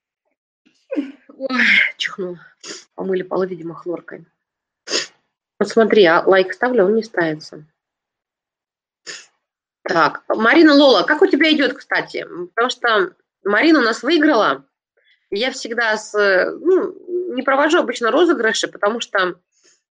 [SPEAKER 1] Ой, чихнула. Помыли полы, видимо, хлоркой. Вот смотри, лайк ставлю, он не ставится. Так, Марина Лола, как у тебя идет, кстати? Потому что Марина у нас выиграла. Я всегда не провожу обычно розыгрыши, потому что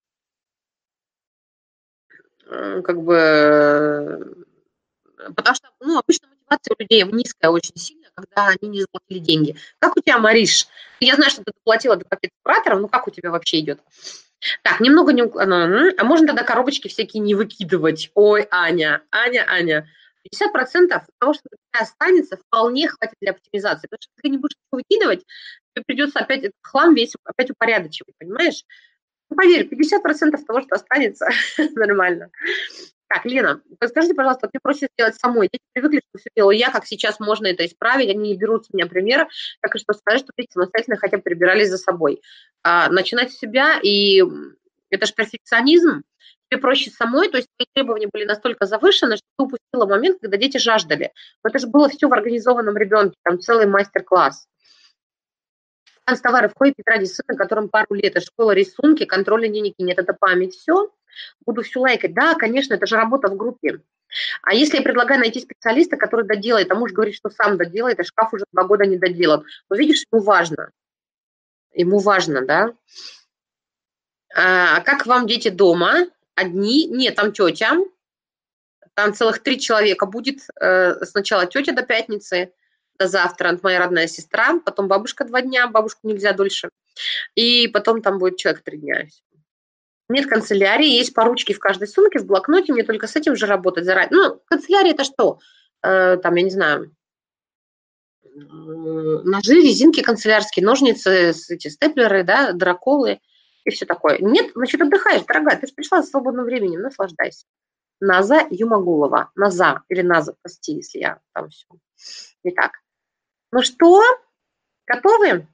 [SPEAKER 1] обычно мотивация у людей низкая очень сильно, когда они не заплатили деньги. Как у тебя, Мариш? Я знаю, что ты заплатила до пакета кураторов, но как у тебя вообще идет? Так, немного не... А можно тогда коробочки всякие не выкидывать? Ой, Аня. 50% того, что у тебя останется, вполне хватит для оптимизации. Потому что если ты не будешь выкидывать, тебе придется опять этот хлам весь опять упорядочивать, понимаешь? Ну, поверь, 50% того, что останется, нормально. Так, Лена, подскажите, пожалуйста, мне проще сделать самой. Дети привыкли, что все делаю я, как сейчас можно это исправить, они не берут с меня примера, так и что сказать, что дети самостоятельно хотя бы прибирались за собой. Начинать с себя, и это же перфекционизм, тебе проще самой, то есть твои требования были настолько завышены, что ты упустила момент, когда дети жаждали. Но это же было все в организованном ребенке, там целый мастер-класс. Канцтовары входит тетради сына, которым пару лет, это школа рисунки, контроля дневники, нет, это память, все. Буду все лайкать. Да, конечно, это же работа в группе. А если я предлагаю найти специалиста, который доделает, а муж говорит, что сам доделает, а шкаф уже 2 года не доделан. Но видишь, ему важно. Ему важно, да? А как вам дети дома? Одни? Нет, там тетя. Там целых 3 человека будет. Сначала тетя до пятницы, до завтра, моя родная сестра, потом бабушка 2 дня, бабушку нельзя дольше. И потом там будет человек 3 дня. Нет канцелярии, есть поручки в каждой сумке, в блокноте, мне только с этим же работать заранее. Ну, канцелярия это что? Там, я не знаю, ножи, резинки канцелярские, ножницы, эти степлеры, да, драколы и все такое. Нет, значит, отдыхаешь, дорогая, ты же пришла с свободным временем, наслаждайся. Наза Юмагулова. Наза или Наза, прости, если я там все. Итак, ну что, готовы?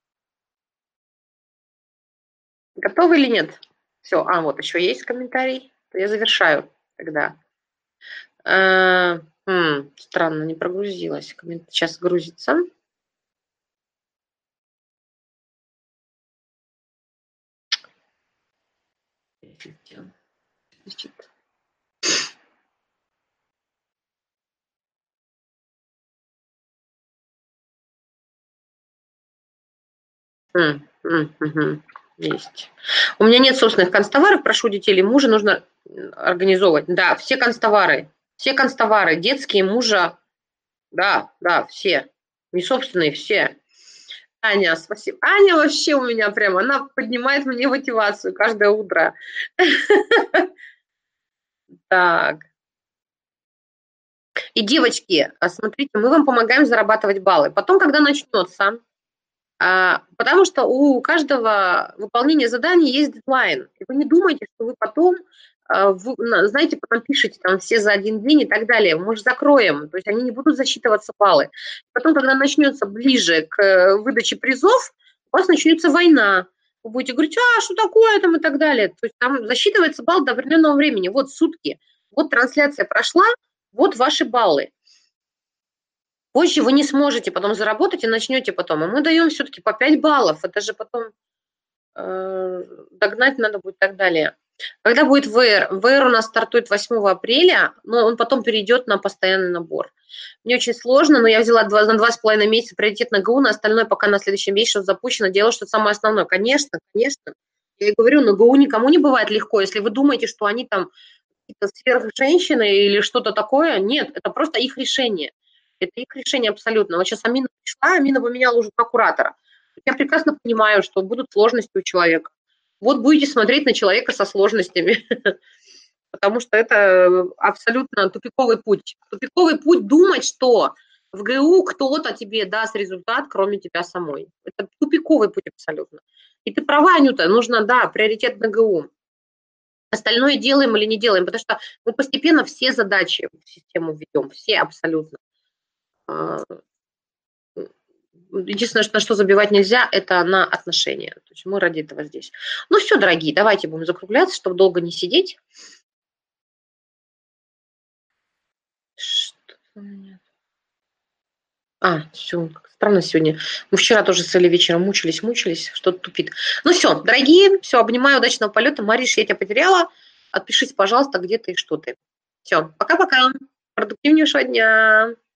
[SPEAKER 1] Готовы или нет? Все, вот еще есть комментарий. Я завершаю тогда. Странно, не прогрузилась. Сейчас грузится. Есть. У меня нет собственных канцтоваров, прошу детей или мужа, нужно организовывать. Да, все канцтовары, детские, мужа, да, все. Не собственные, все. Аня, спасибо. Аня вообще у меня прям, она поднимает мне мотивацию каждое утро. Так. И, девочки, смотрите, мы вам помогаем зарабатывать баллы. Потом, когда начнется, потому что у каждого выполнения заданий есть дедлайн. И вы не думайте, что вы потом знаете, потом пишите там все за один день и так далее, мы же закроем, то есть они не будут засчитываться баллы. Потом, когда начнется ближе к выдаче призов, у вас начнется война. Вы будете говорить, что такое там и так далее. То есть там засчитывается балл до определенного времени. Вот сутки, вот трансляция прошла, вот ваши баллы. Позже вы не сможете потом заработать и начнете потом. А мы даем все-таки по 5 баллов. Это же потом догнать надо будет и так далее. Когда будет ВР? ВР у нас стартует 8 апреля, но он потом перейдет на постоянный набор. Мне очень сложно, но я взяла на 2,5 месяца приоритет на ГУ, на остальное пока на следующем месяце что запущено, делаю что самое основное. Конечно, конечно. Я и говорю, на ГУ никому не бывает легко. Если вы думаете, что они там какие-то сверхженщины или что-то такое, нет, это просто их решение. Это их решение абсолютно. Вот сейчас Амина пришла, Амина поменяла уже прокуратора. Я прекрасно понимаю, что будут сложности у человека. Вот будете смотреть на человека со сложностями, потому что это абсолютно тупиковый путь. Тупиковый путь думать, что в ГУ кто-то тебе даст результат, кроме тебя самой. Это тупиковый путь абсолютно. И ты права, Анюта, нужно, да, приоритет на ГУ. Остальное делаем или не делаем, потому что мы постепенно все задачи в систему введем, все абсолютно. Единственное, на что забивать нельзя, это на отношения. То есть мы ради этого здесь. Ну все, дорогие, давайте будем закругляться, чтобы долго не сидеть. Что у меня? Все, странно сегодня. Мы вчера тоже с Элей вечером мучились, что-то тупит. Ну все, дорогие, все, обнимаю, удачного полета. Мариш, я тебя потеряла. Отпишись, пожалуйста, где ты и что ты. Все, пока-пока. Продуктивнейшего дня.